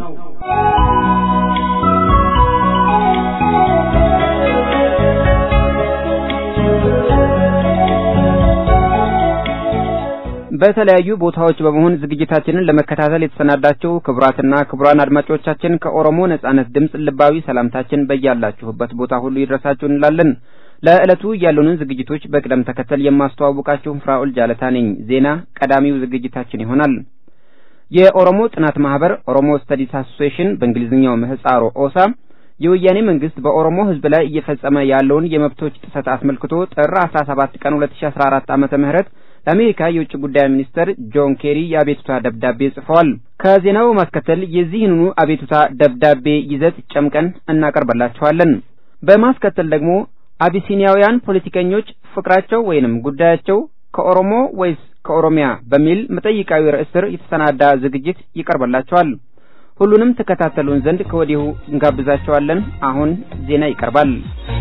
በተለያዩ ቦታዎች በመሆን ዝግጅታችንን ለመከታተል የተሰናዳችሁ ክቡራትና ክቡራን አድማጮቻችን ከኦሮሞ ነጻነት ድምጽ ልባዊ ሰላምታችን በያላችሁበት ቦታ ሁሉ ይድረሳችሁ እንላለን። ለዕለቱ ያሉንን ዝግጅቶች በቅደም ተከተል የማስተዋወቃችሁ ፍራኦል ጃለታ ነኝ። ዜና ቀዳሚው ዝግጅታችን ይሆናል። የኦሮሞ ጥናት ማህበር ኦሮሞ ስተዲስ አሶሲዬሽን በእንግሊዝኛው ምህጻሩ ኦሳ የወያኔ መንግስት በኦሮሞ ህዝብ ላይ እየፈጸመ ያለውን የመብቶች ጥሰት አስመልክቶ ጥር አስራ ሰባት ቀን ሁለት ሺህ አስራ አራት ዓመተ ምህረት ለአሜሪካ የውጭ ጉዳይ ሚኒስትር ጆን ኬሪ የአቤቱታ ደብዳቤ ጽፈዋል። ከዜናው ማስከተል የዚህንኑ አቤቱታ ደብዳቤ ይዘት ጨምቀን እናቀርብላችኋለን። በማስከተል ደግሞ አቢሲኒያውያን ፖለቲከኞች ፍቅራቸው ወይንም ጉዳያቸው ከኦሮሞ ወይስ ከኦሮሚያ በሚል መጠይቃዊ ርዕስ ስር የተሰናዳ ዝግጅት ይቀርብላችኋል። ሁሉንም ተከታተሉን ዘንድ ከወዲሁ እንጋብዛችኋለን። አሁን ዜና ይቀርባል።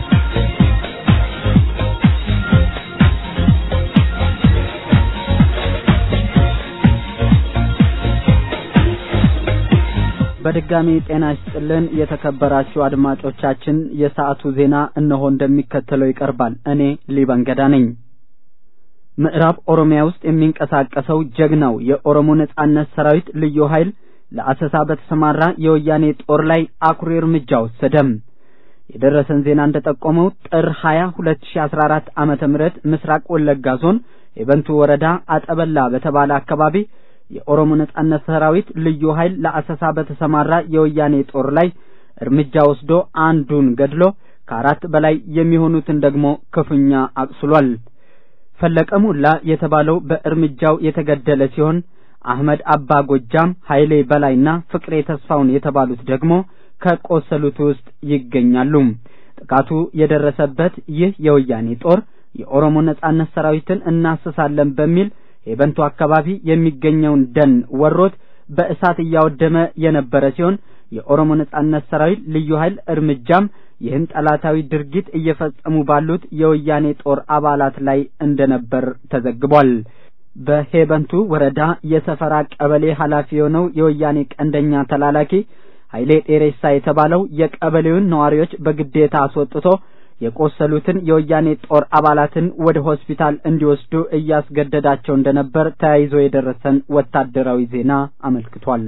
በድጋሚ ጤና ይስጥልን የተከበራችሁ አድማጮቻችን፣ የሰዓቱ ዜና እነሆ እንደሚከተለው ይቀርባል። እኔ ሊበንገዳ ነኝ። ምዕራብ ኦሮሚያ ውስጥ የሚንቀሳቀሰው ጀግናው የኦሮሞ ነጻነት ሰራዊት ልዩ ኃይል ለአሰሳ በተሰማራ የወያኔ ጦር ላይ አኩሪ እርምጃ ወሰደም። የደረሰን ዜና እንደጠቆመው ጥር ሀያ ሁለት ሺህ አስራ አራት ዓመተ ምህረት ምስራቅ ወለጋ ዞን የበንቱ ወረዳ አጠበላ በተባለ አካባቢ የኦሮሞ ነጻነት ሰራዊት ልዩ ኃይል ለአሰሳ በተሰማራ የወያኔ ጦር ላይ እርምጃ ወስዶ አንዱን ገድሎ ከአራት በላይ የሚሆኑትን ደግሞ ክፉኛ አቁስሏል። ፈለቀ ሙላ የተባለው በእርምጃው የተገደለ ሲሆን አህመድ አባ ጎጃም፣ ኃይሌ በላይና ፍቅሬ ተስፋውን የተባሉት ደግሞ ከቆሰሉት ውስጥ ይገኛሉ። ጥቃቱ የደረሰበት ይህ የወያኔ ጦር የኦሮሞ ነጻነት ሰራዊትን እናስሳለን በሚል የበንቱ አካባቢ የሚገኘውን ደን ወሮት በእሳት እያወደመ የነበረ ሲሆን የኦሮሞ ነጻነት ሰራዊት ልዩ ኃይል እርምጃም ይህን ጠላታዊ ድርጊት እየፈጸሙ ባሉት የወያኔ ጦር አባላት ላይ እንደነበር ተዘግቧል። በሄበንቱ ወረዳ የሰፈራ ቀበሌ ኃላፊ የሆነው የወያኔ ቀንደኛ ተላላኪ ኃይሌ ጤሬሳ የተባለው የቀበሌውን ነዋሪዎች በግዴታ አስወጥቶ የቆሰሉትን የወያኔ ጦር አባላትን ወደ ሆስፒታል እንዲወስዱ እያስገደዳቸው እንደነበር ተያይዞ የደረሰን ወታደራዊ ዜና አመልክቷል።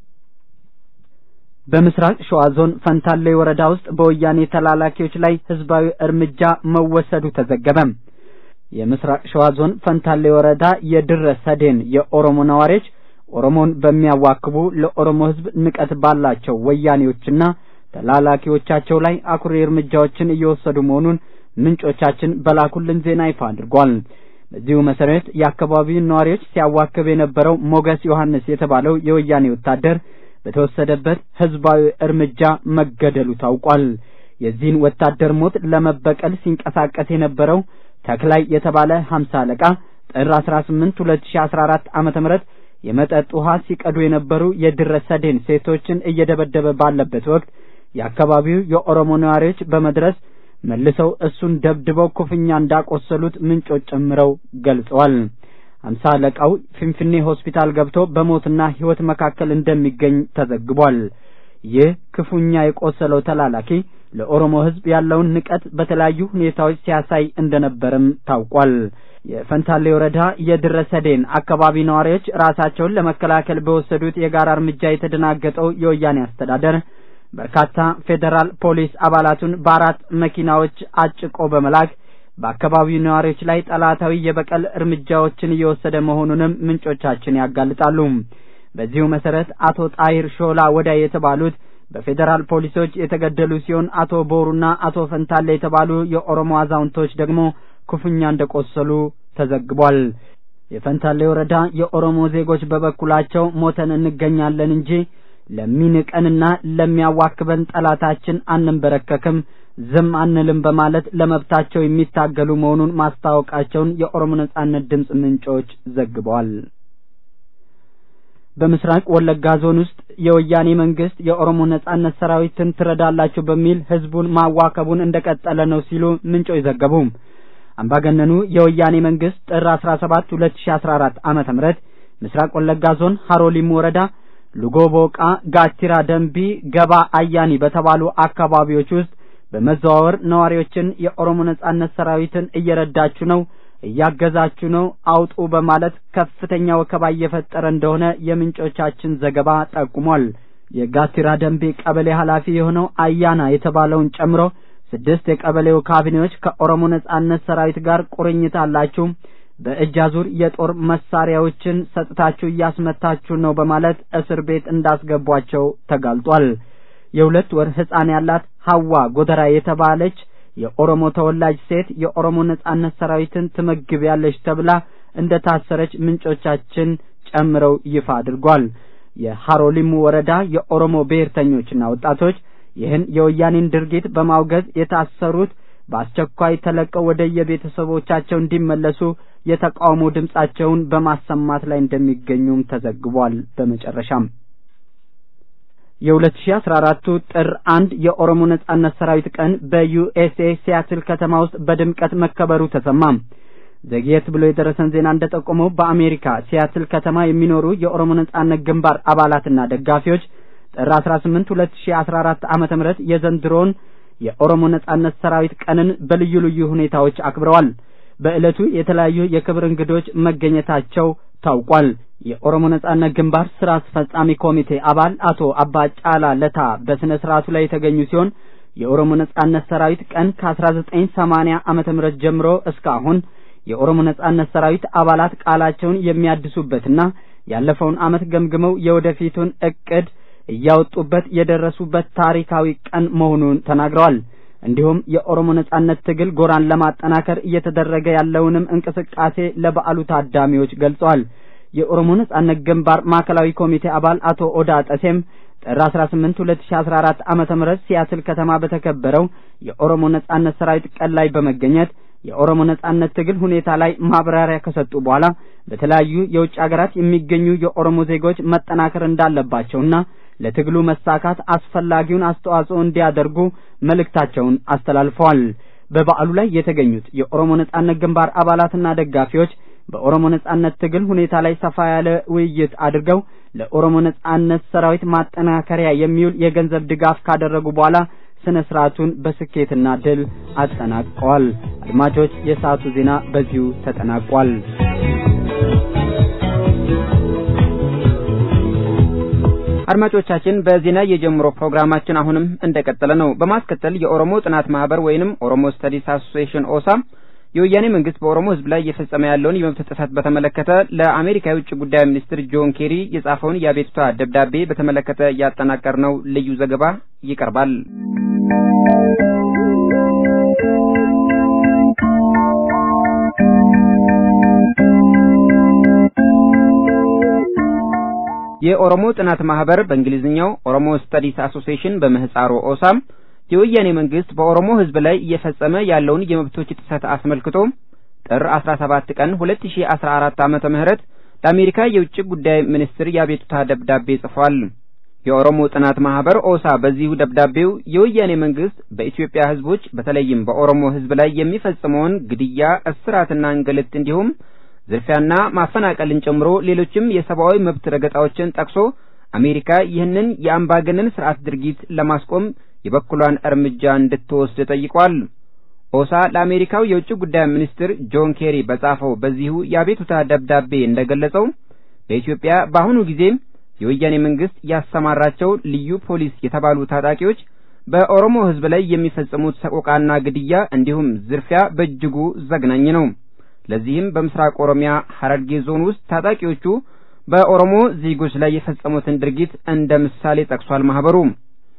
በምስራቅ ሸዋ ዞን ፈንታሌ ወረዳ ውስጥ በወያኔ ተላላኪዎች ላይ ህዝባዊ እርምጃ መወሰዱ ተዘገበ። የምስራቅ ሸዋ ዞን ፈንታሌ ወረዳ የድረሰዴን የኦሮሞ ነዋሪዎች ኦሮሞን በሚያዋክቡ ለኦሮሞ ህዝብ ንቀት ባላቸው ወያኔዎችና ተላላኪዎቻቸው ላይ አኩሪ እርምጃዎችን እየወሰዱ መሆኑን ምንጮቻችን በላኩልን ዜና ይፋ አድርጓል። በዚሁ መሰረት የአካባቢውን ነዋሪዎች ሲያዋክብ የነበረው ሞገስ ዮሐንስ የተባለው የወያኔ ወታደር በተወሰደበት ህዝባዊ እርምጃ መገደሉ ታውቋል። የዚህን ወታደር ሞት ለመበቀል ሲንቀሳቀስ የነበረው ተክላይ የተባለ ሀምሳ አለቃ ጥር አስራ ስምንት ሁለት ሺህ አስራ አራት ዓመተ ምህረት የመጠጥ ውሃ ሲቀዱ የነበሩ የድረሰዴን ሴቶችን እየደበደበ ባለበት ወቅት የአካባቢው የኦሮሞ ነዋሪዎች በመድረስ መልሰው እሱን ደብድበው ክፉኛ እንዳቆሰሉት ምንጮች ጨምረው ገልጸዋል። ሀምሳ አለቃው ፊንፊኔ ሆስፒታል ገብቶ በሞትና ህይወት መካከል እንደሚገኝ ተዘግቧል። ይህ ክፉኛ የቆሰለው ተላላኪ ለኦሮሞ ህዝብ ያለውን ንቀት በተለያዩ ሁኔታዎች ሲያሳይ እንደነበርም ታውቋል። የፈንታሌ ወረዳ የድረሰዴን አካባቢ ነዋሪዎች ራሳቸውን ለመከላከል በወሰዱት የጋራ እርምጃ የተደናገጠው የወያኔ አስተዳደር በርካታ ፌደራል ፖሊስ አባላቱን በአራት መኪናዎች አጭቆ በመላክ በአካባቢው ነዋሪዎች ላይ ጠላታዊ የበቀል እርምጃዎችን እየወሰደ መሆኑንም ምንጮቻችን ያጋልጣሉ። በዚሁ መሰረት አቶ ጣሂር ሾላ ወዳይ የተባሉት በፌደራል ፖሊሶች የተገደሉ ሲሆን አቶ ቦሩና አቶ ፈንታሌ የተባሉ የኦሮሞ አዛውንቶች ደግሞ ክፉኛ እንደቆሰሉ ተዘግቧል። የፈንታሌ ወረዳ የኦሮሞ ዜጎች በበኩላቸው ሞተን እንገኛለን እንጂ ለሚንቀንና ለሚያዋክበን ጠላታችን አንንበረከክም፣ ዝም አንልም በማለት ለመብታቸው የሚታገሉ መሆኑን ማስታወቃቸውን የኦሮሞ ነጻነት ድምጽ ምንጮች ዘግበዋል። በምስራቅ ወለጋ ዞን ውስጥ የወያኔ መንግስት የኦሮሞ ነጻነት ሰራዊትን ትረዳላችሁ በሚል ህዝቡን ማዋከቡን እንደቀጠለ ነው ሲሉ ምንጮች ዘገቡ። አምባገነኑ የወያኔ መንግስት ጥር አስራ ሰባት ሁለት ሺህ አስራ አራት ዓመተ ምህረት ምስራቅ ወለጋ ዞን ሀሮሊሙ ወረዳ ሉጎቦቃ፣ ጋቲራ ደንቢ፣ ገባ አያኒ በተባሉ አካባቢዎች ውስጥ በመዘዋወር ነዋሪዎችን የኦሮሞ ነጻነት ሰራዊትን እየረዳችሁ ነው፣ እያገዛችሁ ነው፣ አውጡ በማለት ከፍተኛ ወከባ እየፈጠረ እንደሆነ የምንጮቻችን ዘገባ ጠቁሟል። የጋቲራ ደንቢ ቀበሌ ኃላፊ የሆነው አያና የተባለውን ጨምሮ ስድስት የቀበሌው ካቢኔዎች ከኦሮሞ ነጻነት ሰራዊት ጋር ቁርኝት አላችሁ፣ በእጅ አዙር የጦር መሳሪያዎችን ሰጥታችሁ እያስመታችሁ ነው በማለት እስር ቤት እንዳስገቧቸው ተጋልጧል። የሁለት ወር ህፃን ያላት ሐዋ ጎደራ የተባለች የኦሮሞ ተወላጅ ሴት የኦሮሞ ነጻነት ሰራዊትን ትመግቢያለሽ ተብላ እንደታሰረች ምንጮቻችን ጨምረው ይፋ አድርጓል። የሀሮሊሙ ወረዳ የኦሮሞ ብሔርተኞችና ወጣቶች ይህን የወያኔን ድርጊት በማውገዝ የታሰሩት በአስቸኳይ ተለቀው ወደ የቤተሰቦቻቸው እንዲመለሱ የተቃውሞ ድምጻቸውን በማሰማት ላይ እንደሚገኙም ተዘግቧል። በመጨረሻም የ2014 ጥር አንድ የኦሮሞ ነጻነት ሰራዊት ቀን በዩኤስኤ ሲያትል ከተማ ውስጥ በድምቀት መከበሩ ተሰማ። ዘግየት ብሎ የደረሰን ዜና እንደጠቆመው በአሜሪካ ሲያትል ከተማ የሚኖሩ የኦሮሞ ነጻነት ግንባር አባላትና ደጋፊዎች ጥር አስራ ስምንት ሁለት ሺህ አስራ አራት ዓመተ ምህረት የዘንድሮን የኦሮሞ ነጻነት ሰራዊት ቀንን በልዩ ልዩ ሁኔታዎች አክብረዋል። በእለቱ የተለያዩ የክብር እንግዶች መገኘታቸው ታውቋል። የኦሮሞ ነጻነት ግንባር ስራ አስፈጻሚ ኮሚቴ አባል አቶ አባ ጫላ ለታ በስነ ስርዓቱ ላይ የተገኙ ሲሆን የኦሮሞ ነጻነት ሰራዊት ቀን ከ1980 ዓመተ ምህረት ጀምሮ እስካሁን የኦሮሞ ነጻነት ሰራዊት አባላት ቃላቸውን የሚያድሱበትና ያለፈውን ዓመት ገምግመው የወደፊቱን እቅድ እያወጡበት የደረሱበት ታሪካዊ ቀን መሆኑን ተናግረዋል። እንዲሁም የኦሮሞ ነጻነት ትግል ጎራን ለማጠናከር እየተደረገ ያለውንም እንቅስቃሴ ለበዓሉ ታዳሚዎች ገልጸዋል። የኦሮሞ ነጻነት ግንባር ማዕከላዊ ኮሚቴ አባል አቶ ኦዳ ጠሴም ጥር አስራ ስምንት ሁለት ሺህ አስራ አራት ዓመተ ምህረት ሲያትል ከተማ በተከበረው የኦሮሞ ነጻነት ሰራዊት ቀን ላይ በመገኘት የኦሮሞ ነጻነት ትግል ሁኔታ ላይ ማብራሪያ ከሰጡ በኋላ በተለያዩ የውጭ ሀገራት የሚገኙ የኦሮሞ ዜጎች መጠናከር እንዳለባቸውና ለትግሉ መሳካት አስፈላጊውን አስተዋጽኦ እንዲያደርጉ መልእክታቸውን አስተላልፈዋል። በበዓሉ ላይ የተገኙት የኦሮሞ ነጻነት ግንባር አባላትና ደጋፊዎች በኦሮሞ ነጻነት ትግል ሁኔታ ላይ ሰፋ ያለ ውይይት አድርገው ለኦሮሞ ነጻነት ሰራዊት ማጠናከሪያ የሚውል የገንዘብ ድጋፍ ካደረጉ በኋላ ስነ ስርዓቱን በስኬትና ድል አጠናቀዋል። አድማጮች፣ የሰዓቱ ዜና በዚሁ ተጠናቋል። አድማጮቻችን፣ በዜና የጀመረው ፕሮግራማችን አሁንም እንደቀጠለ ነው። በማስከተል የኦሮሞ ጥናት ማህበር ወይንም ኦሮሞ ስተዲስ አሶሲዬሽን ኦሳ የወያኔ መንግስት በኦሮሞ ህዝብ ላይ እየፈጸመ ያለውን የመብት ጥሰት በተመለከተ ለአሜሪካ የውጭ ጉዳይ ሚኒስትር ጆን ኬሪ የጻፈውን የአቤቱታ ደብዳቤ በተመለከተ ያጠናቀርነው ልዩ ዘገባ ይቀርባል። የኦሮሞ ጥናት ማህበር በእንግሊዝኛው ኦሮሞ ስተዲስ አሶሲዬሽን በምህጻሩ ኦሳም የወያኔ መንግስት በኦሮሞ ህዝብ ላይ እየፈጸመ ያለውን የመብቶች ጥሰት አስመልክቶ ጥር አስራ ሰባት ቀን ሁለት ሺህ አስራ አራት ዓመተ ምህረት ለአሜሪካ የውጭ ጉዳይ ሚኒስትር የአቤቱታ ደብዳቤ ጽፏል። የኦሮሞ ጥናት ማህበር ኦሳ በዚሁ ደብዳቤው የወያኔ መንግስት በኢትዮጵያ ህዝቦች በተለይም በኦሮሞ ህዝብ ላይ የሚፈጽመውን ግድያ፣ እስራትና እንግልት እንዲሁም ዝርፊያና ማፈናቀልን ጨምሮ ሌሎችም የሰብአዊ መብት ረገጣዎችን ጠቅሶ አሜሪካ ይህንን የአምባገነን ስርዓት ድርጊት ለማስቆም የበኩሏን እርምጃ እንድትወስድ ጠይቋል። ኦሳ ለአሜሪካው የውጭ ጉዳይ ሚኒስትር ጆን ኬሪ በጻፈው በዚሁ የአቤቱታ ደብዳቤ እንደገለጸው በኢትዮጵያ በአሁኑ ጊዜ የወያኔ መንግስት ያሰማራቸው ልዩ ፖሊስ የተባሉ ታጣቂዎች በኦሮሞ ህዝብ ላይ የሚፈጽሙት ሰቆቃና ግድያ እንዲሁም ዝርፊያ በእጅጉ ዘግናኝ ነው። ለዚህም በምስራቅ ኦሮሚያ ሐረርጌ ዞን ውስጥ ታጣቂዎቹ በኦሮሞ ዜጎች ላይ የፈጸሙትን ድርጊት እንደ ምሳሌ ጠቅሷል። ማህበሩ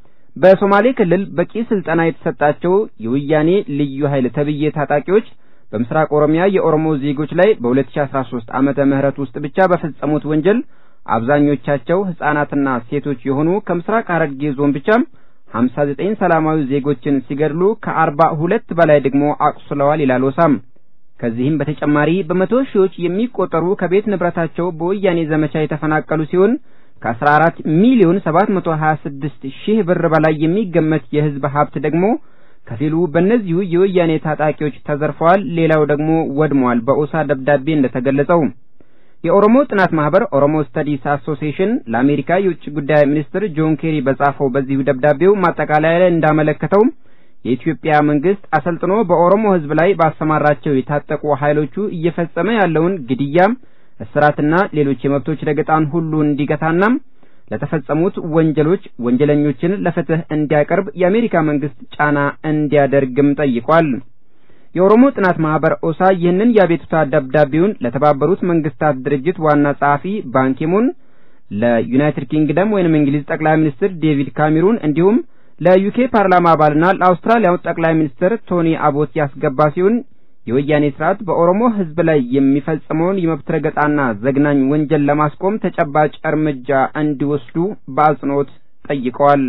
በሶማሌ ክልል በቂ ስልጠና የተሰጣቸው የወያኔ ልዩ ኃይል ተብዬ ታጣቂዎች በምስራቅ ኦሮሚያ የኦሮሞ ዜጎች ላይ በ2013 ዓመተ ምህረት ውስጥ ብቻ በፈጸሙት ወንጀል አብዛኞቻቸው ህፃናትና ሴቶች የሆኑ ከምስራቅ ሐረርጌ ዞን ብቻ ሀምሳ ዘጠኝ ሰላማዊ ዜጎችን ሲገድሉ ከአርባ ሁለት በላይ ደግሞ አቁስለዋል ይላል ወሳም። ከዚህም በተጨማሪ በመቶ ሺዎች የሚቆጠሩ ከቤት ንብረታቸው በወያኔ ዘመቻ የተፈናቀሉ ሲሆን ከአስራ አራት ሚሊዮን ሰባት መቶ ሀያ ስድስት ሺህ ብር በላይ የሚገመት የህዝብ ሀብት ደግሞ ከፊሉ በእነዚሁ የወያኔ ታጣቂዎች ተዘርፈዋል፣ ሌላው ደግሞ ወድሟል። በኦሳ ደብዳቤ እንደተገለጸው የኦሮሞ ጥናት ማህበር ኦሮሞ ስተዲስ አሶሲዬሽን ለአሜሪካ የውጭ ጉዳይ ሚኒስትር ጆን ኬሪ በጻፈው በዚሁ ደብዳቤው ማጠቃለያ ላይ እንዳመለከተው የኢትዮጵያ መንግስት አሰልጥኖ በኦሮሞ ህዝብ ላይ ባሰማራቸው የታጠቁ ኃይሎቹ እየፈጸመ ያለውን ግድያ፣ እስራትና ሌሎች የመብቶች ረገጣን ሁሉ እንዲገታና ለተፈጸሙት ወንጀሎች ወንጀለኞችን ለፍትህ እንዲያቀርብ የአሜሪካ መንግስት ጫና እንዲያደርግም ጠይቋል። የኦሮሞ ጥናት ማህበር ኦሳ ይህንን የአቤቱታ ደብዳቤውን ለተባበሩት መንግስታት ድርጅት ዋና ጸሐፊ ባንኪሙን፣ ለዩናይትድ ኪንግደም ወይንም እንግሊዝ ጠቅላይ ሚኒስትር ዴቪድ ካሜሩን እንዲሁም ለዩኬ ፓርላማ አባልና ለአውስትራሊያው ጠቅላይ ሚኒስትር ቶኒ አቦት ያስገባ ሲሆን የወያኔ ስርዓት በኦሮሞ ህዝብ ላይ የሚፈጽመውን የመብት ረገጣና ዘግናኝ ወንጀል ለማስቆም ተጨባጭ እርምጃ እንዲወስዱ በአጽንኦት ጠይቀዋል።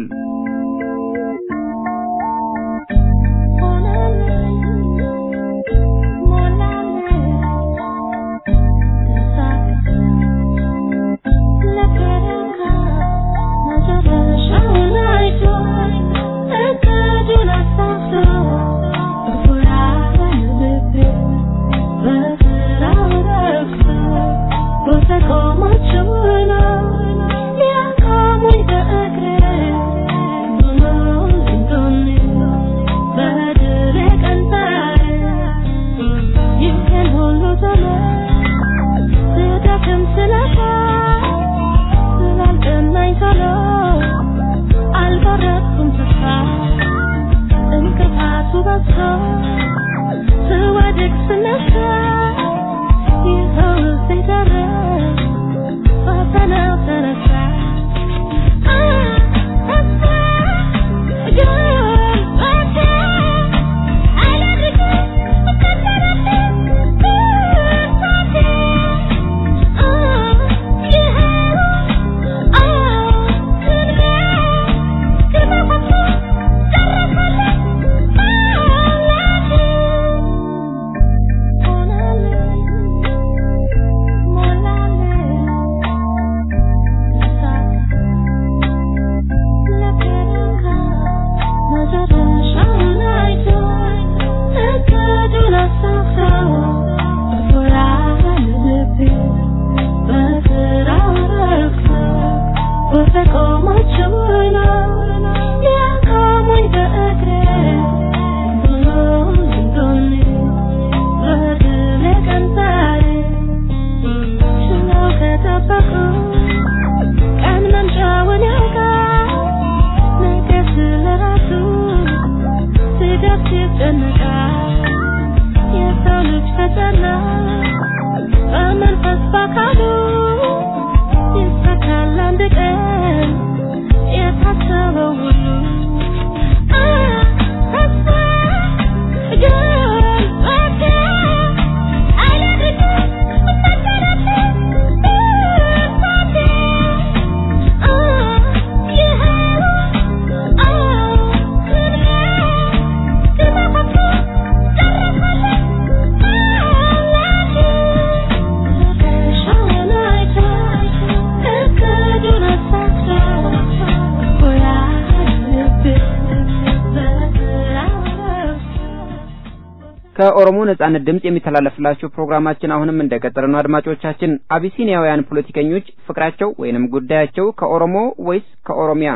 ከኦሮሞ ነጻነት ድምጽ የሚተላለፍላችሁ ፕሮግራማችን አሁንም እንደቀጠለ ነው። አድማጮቻችን፣ አቢሲኒያውያን ፖለቲከኞች ፍቅራቸው ወይንም ጉዳያቸው ከኦሮሞ ወይስ ከኦሮሚያ?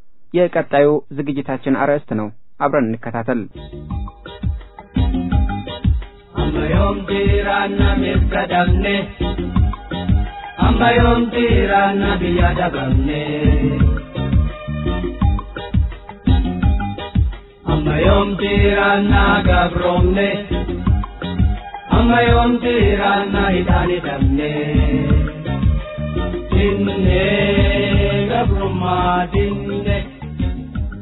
የቀጣዩ ዝግጅታችን አርዕስት ነው። አብረን እንከታተል። አማዮም ዲራና መስከዳምኔ አማዮም ዲራና ቢያዳጋምኔ አማዮም ዲራና ጋብሮምኔ አማዮም ዲራና ሂዳኒ ደምኔ ዲኔ ጋብሮማ ዲኔ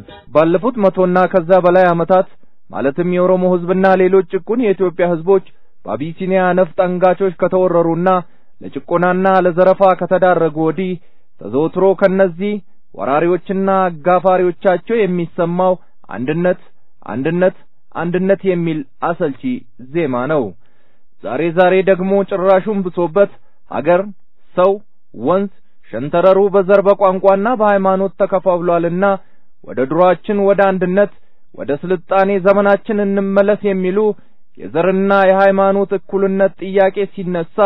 ባለፉት መቶና ከዛ በላይ ዓመታት ማለትም የኦሮሞ ህዝብና ሌሎች ጭቁን የኢትዮጵያ ህዝቦች በአቢሲኒያ ነፍጥ አንጋቾች ከተወረሩና ለጭቆናና ለዘረፋ ከተዳረጉ ወዲህ ተዘውትሮ ከነዚህ ወራሪዎችና አጋፋሪዎቻቸው የሚሰማው አንድነት አንድነት አንድነት የሚል አሰልቺ ዜማ ነው። ዛሬ ዛሬ ደግሞ ጭራሹን ብሶበት ሀገር፣ ሰው፣ ወንዝ፣ ሸንተረሩ በዘር በቋንቋና በሃይማኖት ተከፋፍሏልና ወደ ድሯችን ወደ አንድነት ወደ ስልጣኔ ዘመናችን እንመለስ የሚሉ የዘርና የሃይማኖት እኩልነት ጥያቄ ሲነሳ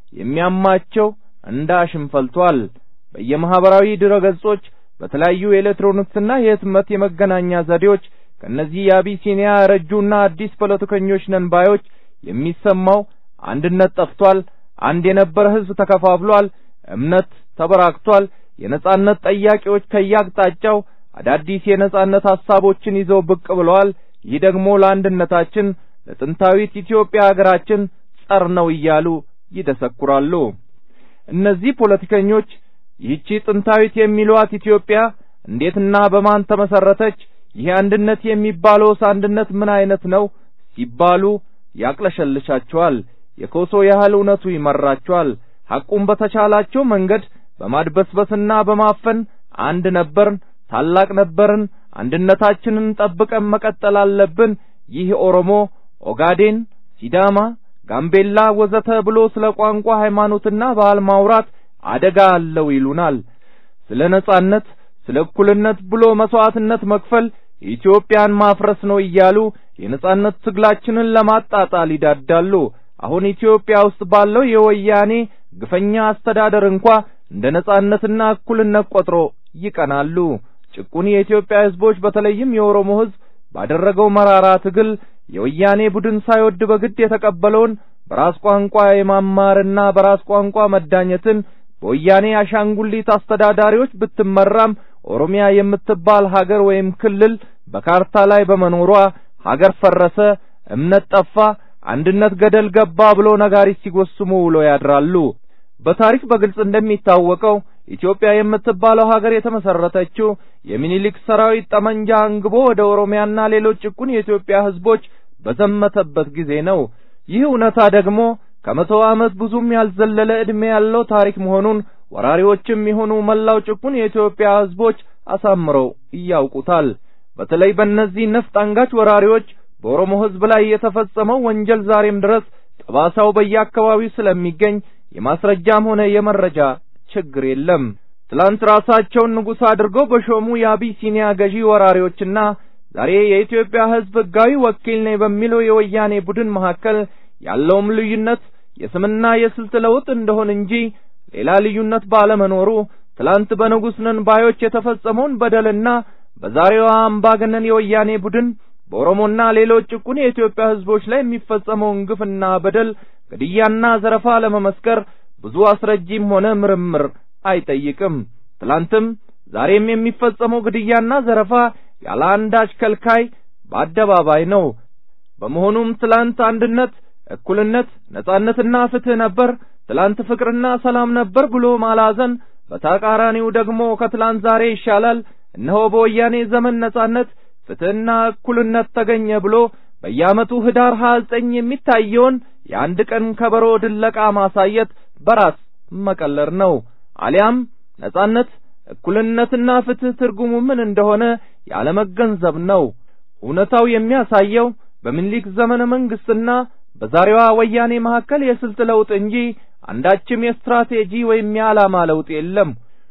የሚያማቸው እንዳሽን ፈልቷል። በየማህበራዊ ድረገጾች በተለያዩ የኤሌክትሮኒክስና የህትመት የመገናኛ ዘዴዎች ከነዚህ የአቢሲኒያ ረጁና አዲስ ፖለቲከኞች ነን ባዮች የሚሰማው አንድነት ጠፍቷል፣ አንድ የነበረ ህዝብ ተከፋፍሏል፣ እምነት ተበራክቷል፣ የነጻነት ጠያቂዎች ከያቅጣጫው አዳዲስ የነጻነት ሐሳቦችን ይዘው ብቅ ብለዋል። ይህ ደግሞ ለአንድነታችን ለጥንታዊት ኢትዮጵያ ሀገራችን ጸር ነው እያሉ ይደሰኩራሉ። እነዚህ ፖለቲከኞች ይህቺ ጥንታዊት የሚሏት ኢትዮጵያ እንዴትና በማን ተመሰረተች? ይህ አንድነት የሚባለውስ አንድነት ምን አይነት ነው ሲባሉ ያቅለሸልሻቸዋል። የኮሶ ያህል እውነቱ ይመራቸዋል። ሐቁን በተቻላቸው መንገድ በማድበስበስና በማፈን አንድ ነበርን፣ ታላቅ ነበርን፣ አንድነታችንን ጠብቀን መቀጠል አለብን፣ ይህ ኦሮሞ፣ ኦጋዴን፣ ሲዳማ፣ ጋምቤላ ወዘተ ብሎ ስለ ቋንቋ ሃይማኖትና ባህል ማውራት አደጋ አለው ይሉናል። ስለ ነጻነት፣ ስለ እኩልነት ብሎ መስዋዕትነት መክፈል ኢትዮጵያን ማፍረስ ነው እያሉ የነጻነት ትግላችንን ለማጣጣል ይዳዳሉ። አሁን ኢትዮጵያ ውስጥ ባለው የወያኔ ግፈኛ አስተዳደር እንኳ እንደ ነጻነትና እኩልነት ቆጥሮ ይቀናሉ። ጭቁን የኢትዮጵያ ህዝቦች በተለይም የኦሮሞ ህዝብ ባደረገው መራራ ትግል የወያኔ ቡድን ሳይወድ በግድ የተቀበለውን በራስ ቋንቋ የማማርና በራስ ቋንቋ መዳኘትን በወያኔ አሻንጉሊት አስተዳዳሪዎች ብትመራም ኦሮሚያ የምትባል ሀገር ወይም ክልል በካርታ ላይ በመኖሯ ሀገር ፈረሰ፣ እምነት ጠፋ፣ አንድነት ገደል ገባ ብሎ ነጋሪት ሲጎስሙ ውሎ ያድራሉ። በታሪክ በግልጽ እንደሚታወቀው ኢትዮጵያ የምትባለው ሀገር የተመሰረተችው የሚኒሊክ ሰራዊት ጠመንጃ አንግቦ ወደ ኦሮሚያና ሌሎች ጭቁን የኢትዮጵያ ህዝቦች በዘመተበት ጊዜ ነው። ይህ እውነታ ደግሞ ከመቶ ዓመት ብዙም ያልዘለለ ዕድሜ ያለው ታሪክ መሆኑን ወራሪዎችም ይሁኑ መላው ጭቁን የኢትዮጵያ ህዝቦች አሳምረው ያውቁታል። በተለይ በእነዚህ ነፍጥ አንጋች ወራሪዎች በኦሮሞ ህዝብ ላይ የተፈጸመው ወንጀል ዛሬም ድረስ ጠባሳው በየአካባቢው ስለሚገኝ የማስረጃም ሆነ የመረጃ ችግር የለም። ትላንት ራሳቸውን ንጉሥ አድርገው በሾሙ የአቢሲኒያ ገዢ ወራሪዎችና ዛሬ የኢትዮጵያ ህዝብ ህጋዊ ወኪል ነኝ በሚለው የወያኔ ቡድን መካከል ያለውም ልዩነት የስምና የስልት ለውጥ እንደሆነ እንጂ ሌላ ልዩነት ባለመኖሩ ትላንት በንጉሥ ነን ባዮች የተፈጸመውን በደልና በዛሬዋ አምባገነን የወያኔ ቡድን በኦሮሞና ሌሎች ጭቁን የኢትዮጵያ ህዝቦች ላይ የሚፈጸመውን ግፍና በደል፣ ግድያና ዘረፋ ለመመስከር ብዙ አስረጂም ሆነ ምርምር አይጠይቅም። ትላንትም ዛሬም የሚፈጸመው ግድያና ዘረፋ ያለ አንዳች ከልካይ በአደባባይ ነው። በመሆኑም ትላንት አንድነት፣ እኩልነት፣ ነጻነትና ፍትህ ነበር፣ ትላንት ፍቅርና ሰላም ነበር ብሎ ማላዘን፣ በተቃራኒው ደግሞ ከትላንት ዛሬ ይሻላል፣ እነሆ በወያኔ ዘመን ነጻነት፣ ፍትህና እኩልነት ተገኘ ብሎ በየዓመቱ ህዳር ሃያ ዘጠኝ የሚታየውን የአንድ ቀን ከበሮ ድለቃ ማሳየት በራስ መቀለር ነው። አሊያም ነጻነት፣ እኩልነትና ፍትህ ትርጉሙ ምን እንደሆነ ያለመገንዘብ ነው። እውነታው የሚያሳየው በሚኒሊክ ዘመነ መንግስትና በዛሬዋ ወያኔ መካከል የስልት ለውጥ እንጂ አንዳችም የስትራቴጂ ወይም የዓላማ ለውጥ የለም።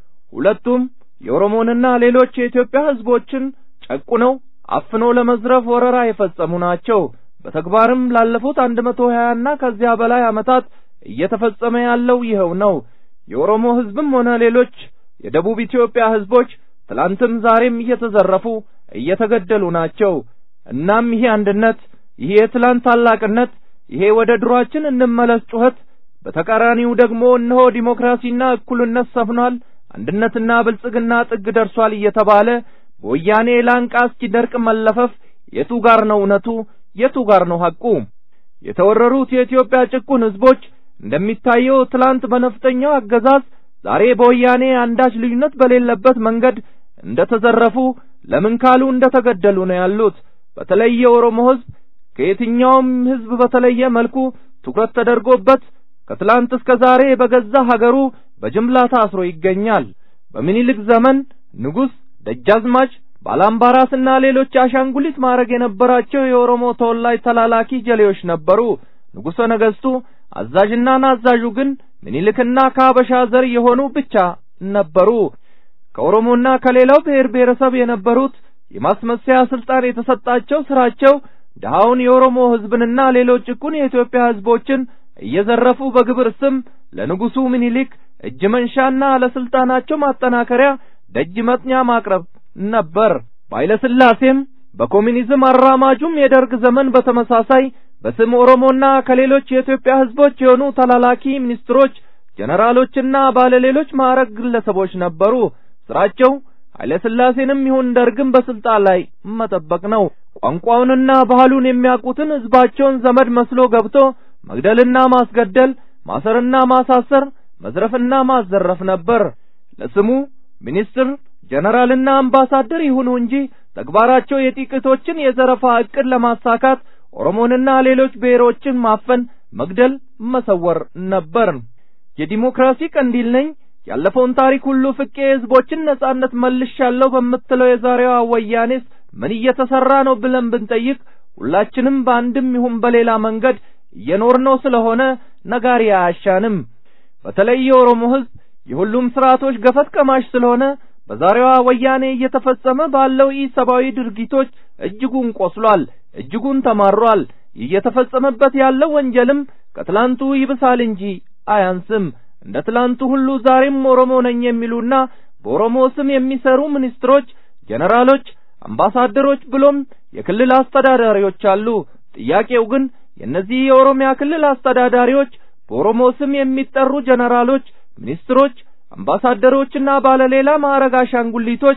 ሁለቱም የኦሮሞንና ሌሎች የኢትዮጵያ ህዝቦችን ጨቁነው አፍኖ ለመዝረፍ ወረራ የፈጸሙ ናቸው። በተግባርም ላለፉት አንድ መቶ ሀያ እና ከዚያ በላይ ዓመታት እየተፈጸመ ያለው ይኸው ነው። የኦሮሞ ህዝብም ሆነ ሌሎች የደቡብ ኢትዮጵያ ህዝቦች ትላንትም ዛሬም እየተዘረፉ እየተገደሉ ናቸው። እናም ይሄ አንድነት፣ ይሄ የትላንት ታላቅነት፣ ይሄ ወደ ድሯችን እንመለስ ጩኸት በተቃራኒው ደግሞ እነሆ ዲሞክራሲና እኩልነት ሰፍኗል፣ አንድነትና ብልጽግና ጥግ ደርሷል እየተባለ በወያኔ ላንቃ እስኪደርቅ መለፈፍ የቱ ጋር ነው እውነቱ? የቱ ጋር ነው ሐቁ? የተወረሩት የኢትዮጵያ ጭቁን ህዝቦች እንደሚታየው ትላንት በነፍጠኛው አገዛዝ፣ ዛሬ በወያኔ አንዳች ልዩነት በሌለበት መንገድ እንደተዘረፉ፣ ለምን ካሉ እንደተገደሉ ነው ያሉት። በተለይ የኦሮሞ ህዝብ ከየትኛውም ህዝብ በተለየ መልኩ ትኩረት ተደርጎበት ከትላንት እስከ ዛሬ በገዛ ሀገሩ በጅምላ ታስሮ ይገኛል። በሚኒልክ ዘመን ንጉስ፣ ደጃዝማች፣ ባላምባራስና ሌሎች አሻንጉሊት ማረግ የነበራቸው የኦሮሞ ተወላጅ ተላላኪ ጀሌዎች ነበሩ። ንጉሠ ነገሥቱ አዛዥና ናዛዡ ግን ሚኒልክና ከሀበሻ ዘር የሆኑ ብቻ ነበሩ። ከኦሮሞና ከሌላው ብሔር ብሔረሰብ የነበሩት የማስመሰያ ስልጣን የተሰጣቸው ስራቸው ድሃውን የኦሮሞ ህዝብንና ሌሎች ጭቁን የኢትዮጵያ ህዝቦችን እየዘረፉ በግብር ስም ለንጉሱ ሚኒሊክ እጅ መንሻና ለስልጣናቸው ማጠናከሪያ ደጅ መጥኛ ማቅረብ ነበር። በኃይለ ሥላሴም በኮሙኒዝም አራማጁም የደርግ ዘመን በተመሳሳይ በስም ኦሮሞና ከሌሎች የኢትዮጵያ ህዝቦች የሆኑ ተላላኪ ሚኒስትሮች፣ ጀነራሎችና ባለሌሎች ማዕረግ ግለሰቦች ነበሩ። ስራቸው ኃይለ ሥላሴንም ይሁን ደርግም በስልጣን ላይ መጠበቅ ነው። ቋንቋውንና ባህሉን የሚያውቁትን ህዝባቸውን ዘመድ መስሎ ገብቶ መግደልና ማስገደል፣ ማሰርና ማሳሰር፣ መዝረፍና ማዘረፍ ነበር። ለስሙ ሚኒስትር፣ ጀነራልና አምባሳደር ይሁኑ እንጂ ተግባራቸው የጥቂቶችን የዘረፋ ዕቅድ ለማሳካት ኦሮሞንና ሌሎች ብሔሮችን ማፈን፣ መግደል፣ መሰወር ነበር። የዲሞክራሲ ቀንዲል ነኝ ያለፈውን ታሪክ ሁሉ ፍቄ ህዝቦችን ነጻነት መልሻለሁ በምትለው የዛሬዋ ወያኔስ ምን እየተሰራ ነው ብለን ብንጠይቅ ሁላችንም በአንድም ይሁን በሌላ መንገድ እየኖርነው ስለሆነ ነጋሪ አያሻንም። በተለይ የኦሮሞ ህዝብ የሁሉም ስርዓቶች ገፈት ቀማሽ ስለሆነ በዛሬዋ ወያኔ እየተፈጸመ ባለው ኢሰብአዊ ድርጊቶች እጅጉን ቆስሏል፣ እጅጉን ተማሯል። እየተፈጸመበት ያለው ወንጀልም ከትላንቱ ይብሳል እንጂ አያንስም። እንደ ትላንቱ ሁሉ ዛሬም ኦሮሞ ነኝ የሚሉና በኦሮሞ ስም የሚሰሩ ሚኒስትሮች፣ ጀነራሎች፣ አምባሳደሮች ብሎም የክልል አስተዳዳሪዎች አሉ። ጥያቄው ግን የእነዚህ የኦሮሚያ ክልል አስተዳዳሪዎች በኦሮሞ ስም የሚጠሩ ጀነራሎች፣ ሚኒስትሮች፣ አምባሳደሮችና ባለሌላ ማዕረግ አሻንጉሊቶች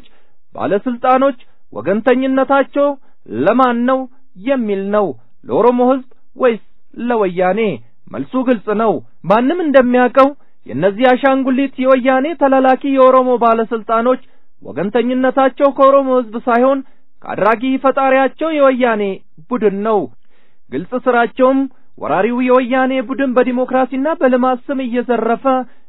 ባለስልጣኖች ወገንተኝነታቸው ለማን ነው የሚል ነው። ለኦሮሞ ህዝብ ወይስ ለወያኔ? መልሱ ግልጽ ነው። ማንም እንደሚያውቀው የእነዚህ አሻንጉሊት የወያኔ ተላላኪ የኦሮሞ ባለስልጣኖች ወገንተኝነታቸው ከኦሮሞ ህዝብ ሳይሆን ከአድራጊ ፈጣሪያቸው የወያኔ ቡድን ነው። ግልጽ ስራቸውም ወራሪው የወያኔ ቡድን በዲሞክራሲና በልማት ስም እየዘረፈ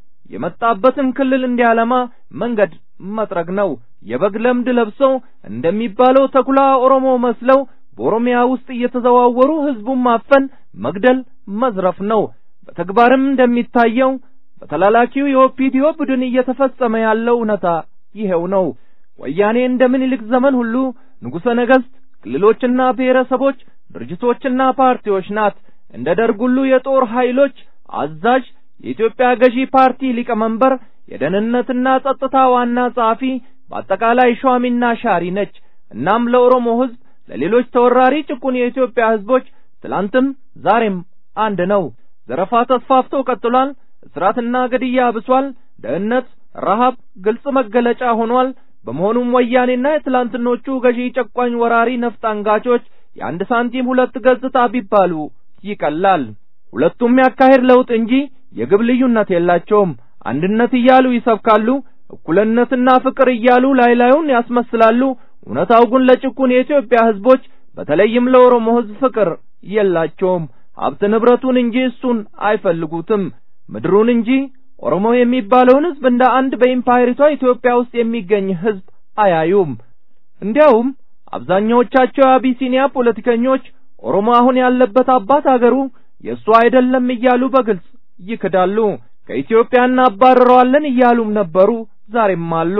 የመጣበትን ክልል እንዲያለማ መንገድ መጥረግ ነው። የበግ ለምድ ለብሰው እንደሚባለው ተኩላ ኦሮሞ መስለው በኦሮሚያ ውስጥ እየተዘዋወሩ ህዝቡን ማፈን፣ መግደል፣ መዝረፍ ነው። በተግባርም እንደሚታየው በተላላኪው የኦፒዲዮ ቡድን እየተፈጸመ ያለው እውነታ ይሄው ነው። ወያኔ እንደ ምኒልክ ዘመን ሁሉ ንጉሠ ነገሥት፣ ክልሎችና ብሔረሰቦች፣ ድርጅቶችና ፓርቲዎች ናት። እንደ ደርግ ሁሉ የጦር ኃይሎች አዛዥ፣ የኢትዮጵያ ገዢ ፓርቲ ሊቀመንበር፣ የደህንነትና ጸጥታ ዋና ጸሐፊ፣ በአጠቃላይ ሿሚና ሻሪ ነች። እናም ለኦሮሞ ህዝብ፣ ለሌሎች ተወራሪ ጭቁን የኢትዮጵያ ህዝቦች ትላንትም ዛሬም አንድ ነው። ዘረፋ ተስፋፍቶ ቀጥሏል። እስራትና ግድያ ብሷል። ድህነት፣ ረሃብ ግልጽ መገለጫ ሆኗል። በመሆኑም ወያኔና የትላንትኖቹ ገዢ ጨቋኝ ወራሪ ነፍጥ አንጋቾች የአንድ ሳንቲም ሁለት ገጽታ ቢባሉ ይቀላል። ሁለቱም ያካሄድ ለውጥ እንጂ የግብ ልዩነት የላቸውም። አንድነት እያሉ ይሰብካሉ፣ እኩልነትና ፍቅር እያሉ ላይ ላዩን ያስመስላሉ። እውነታው ግን ለጭቁን የኢትዮጵያ ህዝቦች በተለይም ለኦሮሞ ህዝብ ፍቅር የላቸውም። ሀብት ንብረቱን እንጂ እሱን አይፈልጉትም። ምድሩን እንጂ ኦሮሞ የሚባለውን ህዝብ እንደ አንድ በኢምፓየሪቷ ኢትዮጵያ ውስጥ የሚገኝ ህዝብ አያዩም። እንዲያውም አብዛኛዎቻቸው የአቢሲኒያ ፖለቲከኞች ኦሮሞ አሁን ያለበት አባት አገሩ የእሱ አይደለም እያሉ በግልጽ ይክዳሉ። ከኢትዮጵያ እናባረረዋለን እያሉም ነበሩ፣ ዛሬም አሉ።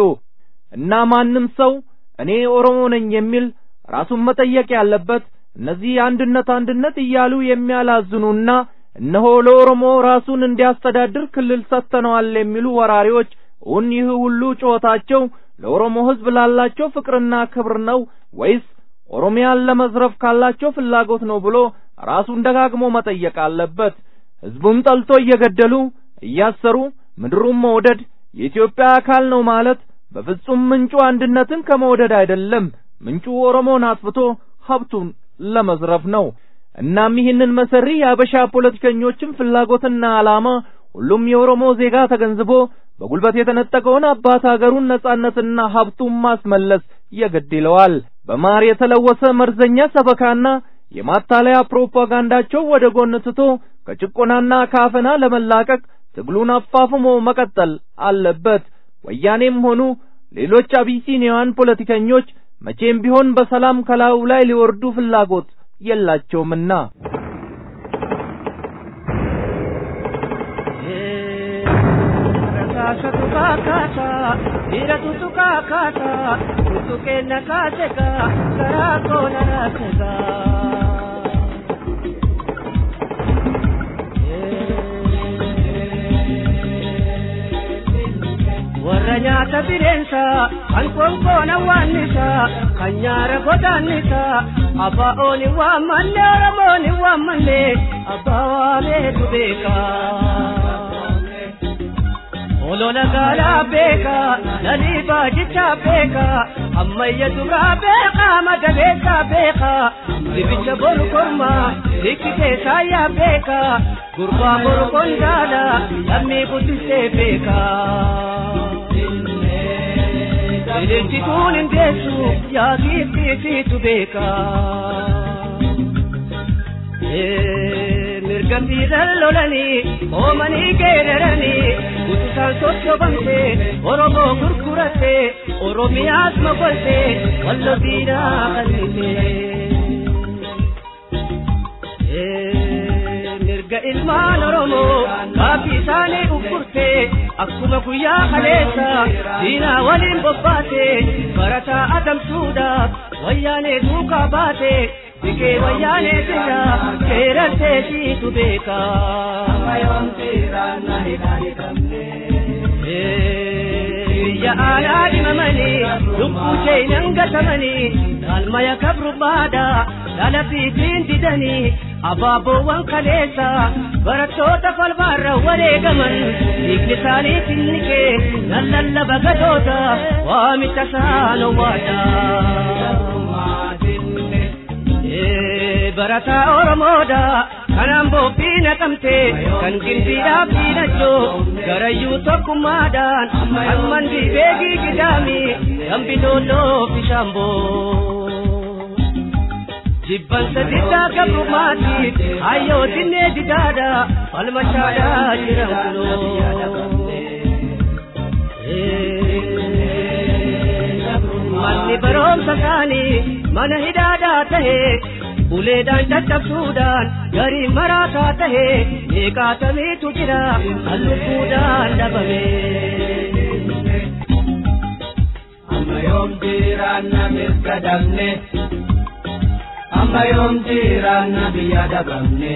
እና ማንም ሰው እኔ ኦሮሞ ነኝ የሚል ራሱን መጠየቅ ያለበት እነዚህ አንድነት አንድነት እያሉ የሚያላዝኑና እነሆ ለኦሮሞ ራሱን እንዲያስተዳድር ክልል ሰጥተነዋል የሚሉ ወራሪዎች እውን ይህ ሁሉ ጩኸታቸው ለኦሮሞ ህዝብ ላላቸው ፍቅርና ክብር ነው ወይስ ኦሮሚያን ለመዝረፍ ካላቸው ፍላጎት ነው ብሎ ራሱን ደጋግሞ መጠየቅ አለበት። ህዝቡን ጠልቶ እየገደሉ እያሰሩ ምድሩን መውደድ የኢትዮጵያ አካል ነው ማለት በፍጹም ምንጩ አንድነትን ከመውደድ አይደለም። ምንጩ ኦሮሞን አጥፍቶ ሀብቱን ለመዝረፍ ነው። እናም ይህንን መሰሪ የአበሻ ፖለቲከኞችን ፍላጎትና ዓላማ ሁሉም የኦሮሞ ዜጋ ተገንዝቦ በጉልበት የተነጠቀውን አባት አገሩን ነጻነትና ሀብቱን ማስመለስ የግድ ይለዋል። በማር የተለወሰ መርዘኛ ሰበካና የማታለያ ፕሮፓጋንዳቸው ወደ ጎን ትቶ ከጭቆናና ካፈና ለመላቀቅ ትግሉን አፋፍሞ መቀጠል አለበት። ወያኔም ሆኑ ሌሎች አቢሲኒያን ፖለቲከኞች መቼም ቢሆን በሰላም ከላዩ ላይ ሊወርዱ ፍላጎት የላቸውምና Kakata, ira tutuka kata, tutuke nakaseka, karako naraseka. Warranyata birensa, ankonko na wanisa, kanyara godanisa, aba oni wamanne, ramoni wamanne, aba wale tubeka. Olola gala beka, nani bajicha beka, ammayya dura beka, madabeka beka, dibicha boru korma, dikite saya beka, gurba boru kondala, lammi budise beka. Dilinti kunin desu, ya kiti situ beka. Mirgambi lolani, omani gererani, utusan sosyo bamse, oromo gurgurate, oromiyas magolte, wallo dina khalite. Mirga ilman oromo, kafi sane ukurte, akkuma guyya khalesa, dina walin bobbate, barata adam suda, wayyane duka bate, Dike wayane tira, kerate si tubeka. Amayom tira na hidari kamne. Ya ala di mamani, lupu chenanga tamani, dalmaya kabru bada, dalapi tinti dani, ababo wang kalesa, baratota falbara wale gaman, iknisani tinnike, nalalla bagadota, wa mitasano wada. Barata Oromoda, Kanambo Pina Kamte, Kangindira Pina Jo, Garayu Tokumadan, Almandi Begi Gidami, Ambidolo Pishambo. Jibban Sadita Kabumati, Ayo Dine Didada, Almashada Jiramlo. Mani Barom Sakani, Manahidada Tahe, Uledan Jatak Sudan, Gari Marata Tahe, Ekatami Tujira, Alukudan Dabame. Amayom Tirana Miskadamne, Amayom Tirana Biyadabamne.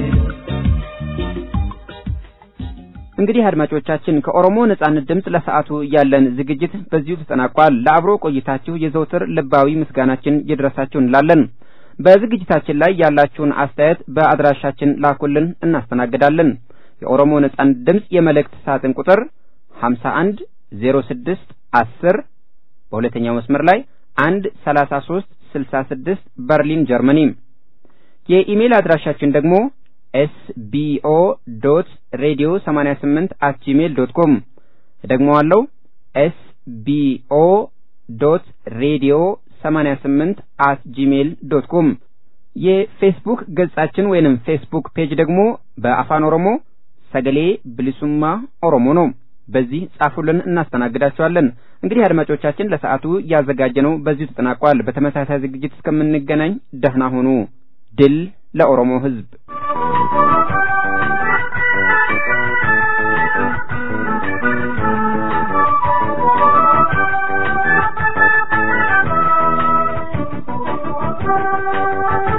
እንግዲህ አድማጮቻችን ከኦሮሞ ነጻነት ድምጽ ለሰዓቱ ያለን ዝግጅት በዚሁ ተጠናቋል። ለአብሮ ቆይታችሁ የዘውትር ልባዊ ምስጋናችን ይድረሳችሁ እንላለን። በዝግጅታችን ላይ ያላችሁን አስተያየት በአድራሻችን ላኩልን እናስተናግዳለን። የኦሮሞ ነጻነት ድምጽ የመልእክት ሳጥን ቁጥር ሀምሳ አንድ ዜሮ ስድስት አስር በሁለተኛው መስመር ላይ አንድ ሰላሳ ሶስት ስልሳ ስድስት በርሊን ጀርመኒ። የኢሜል አድራሻችን ደግሞ ኤስ ቢ ኦ ዶት ሬዲዮ ሰማንያ ስምንት አት ጂሜል ዶት ኮም ደግሞዋለሁ ኤስ ቢ ኦ ዶት ሬዲዮ ሰማንያ ስምንት አት ጂሜል ዶት ኮም። የፌስቡክ ገጻችን ወይንም ፌስቡክ ፔጅ ደግሞ በአፋን ኦሮሞ ሰገሌ ብልሱማ ኦሮሞ ነው። በዚህ ጻፉልን እናስተናግዳችኋለን። እንግዲህ አድማጮቻችን ለሰዓቱ ያዘጋጀነው በዚሁ ተጠናቋል። በተመሳሳይ ዝግጅት እስከምንገናኝ ደህና ሁኑ። ድል ለኦሮሞ ሕዝብ። Thank you.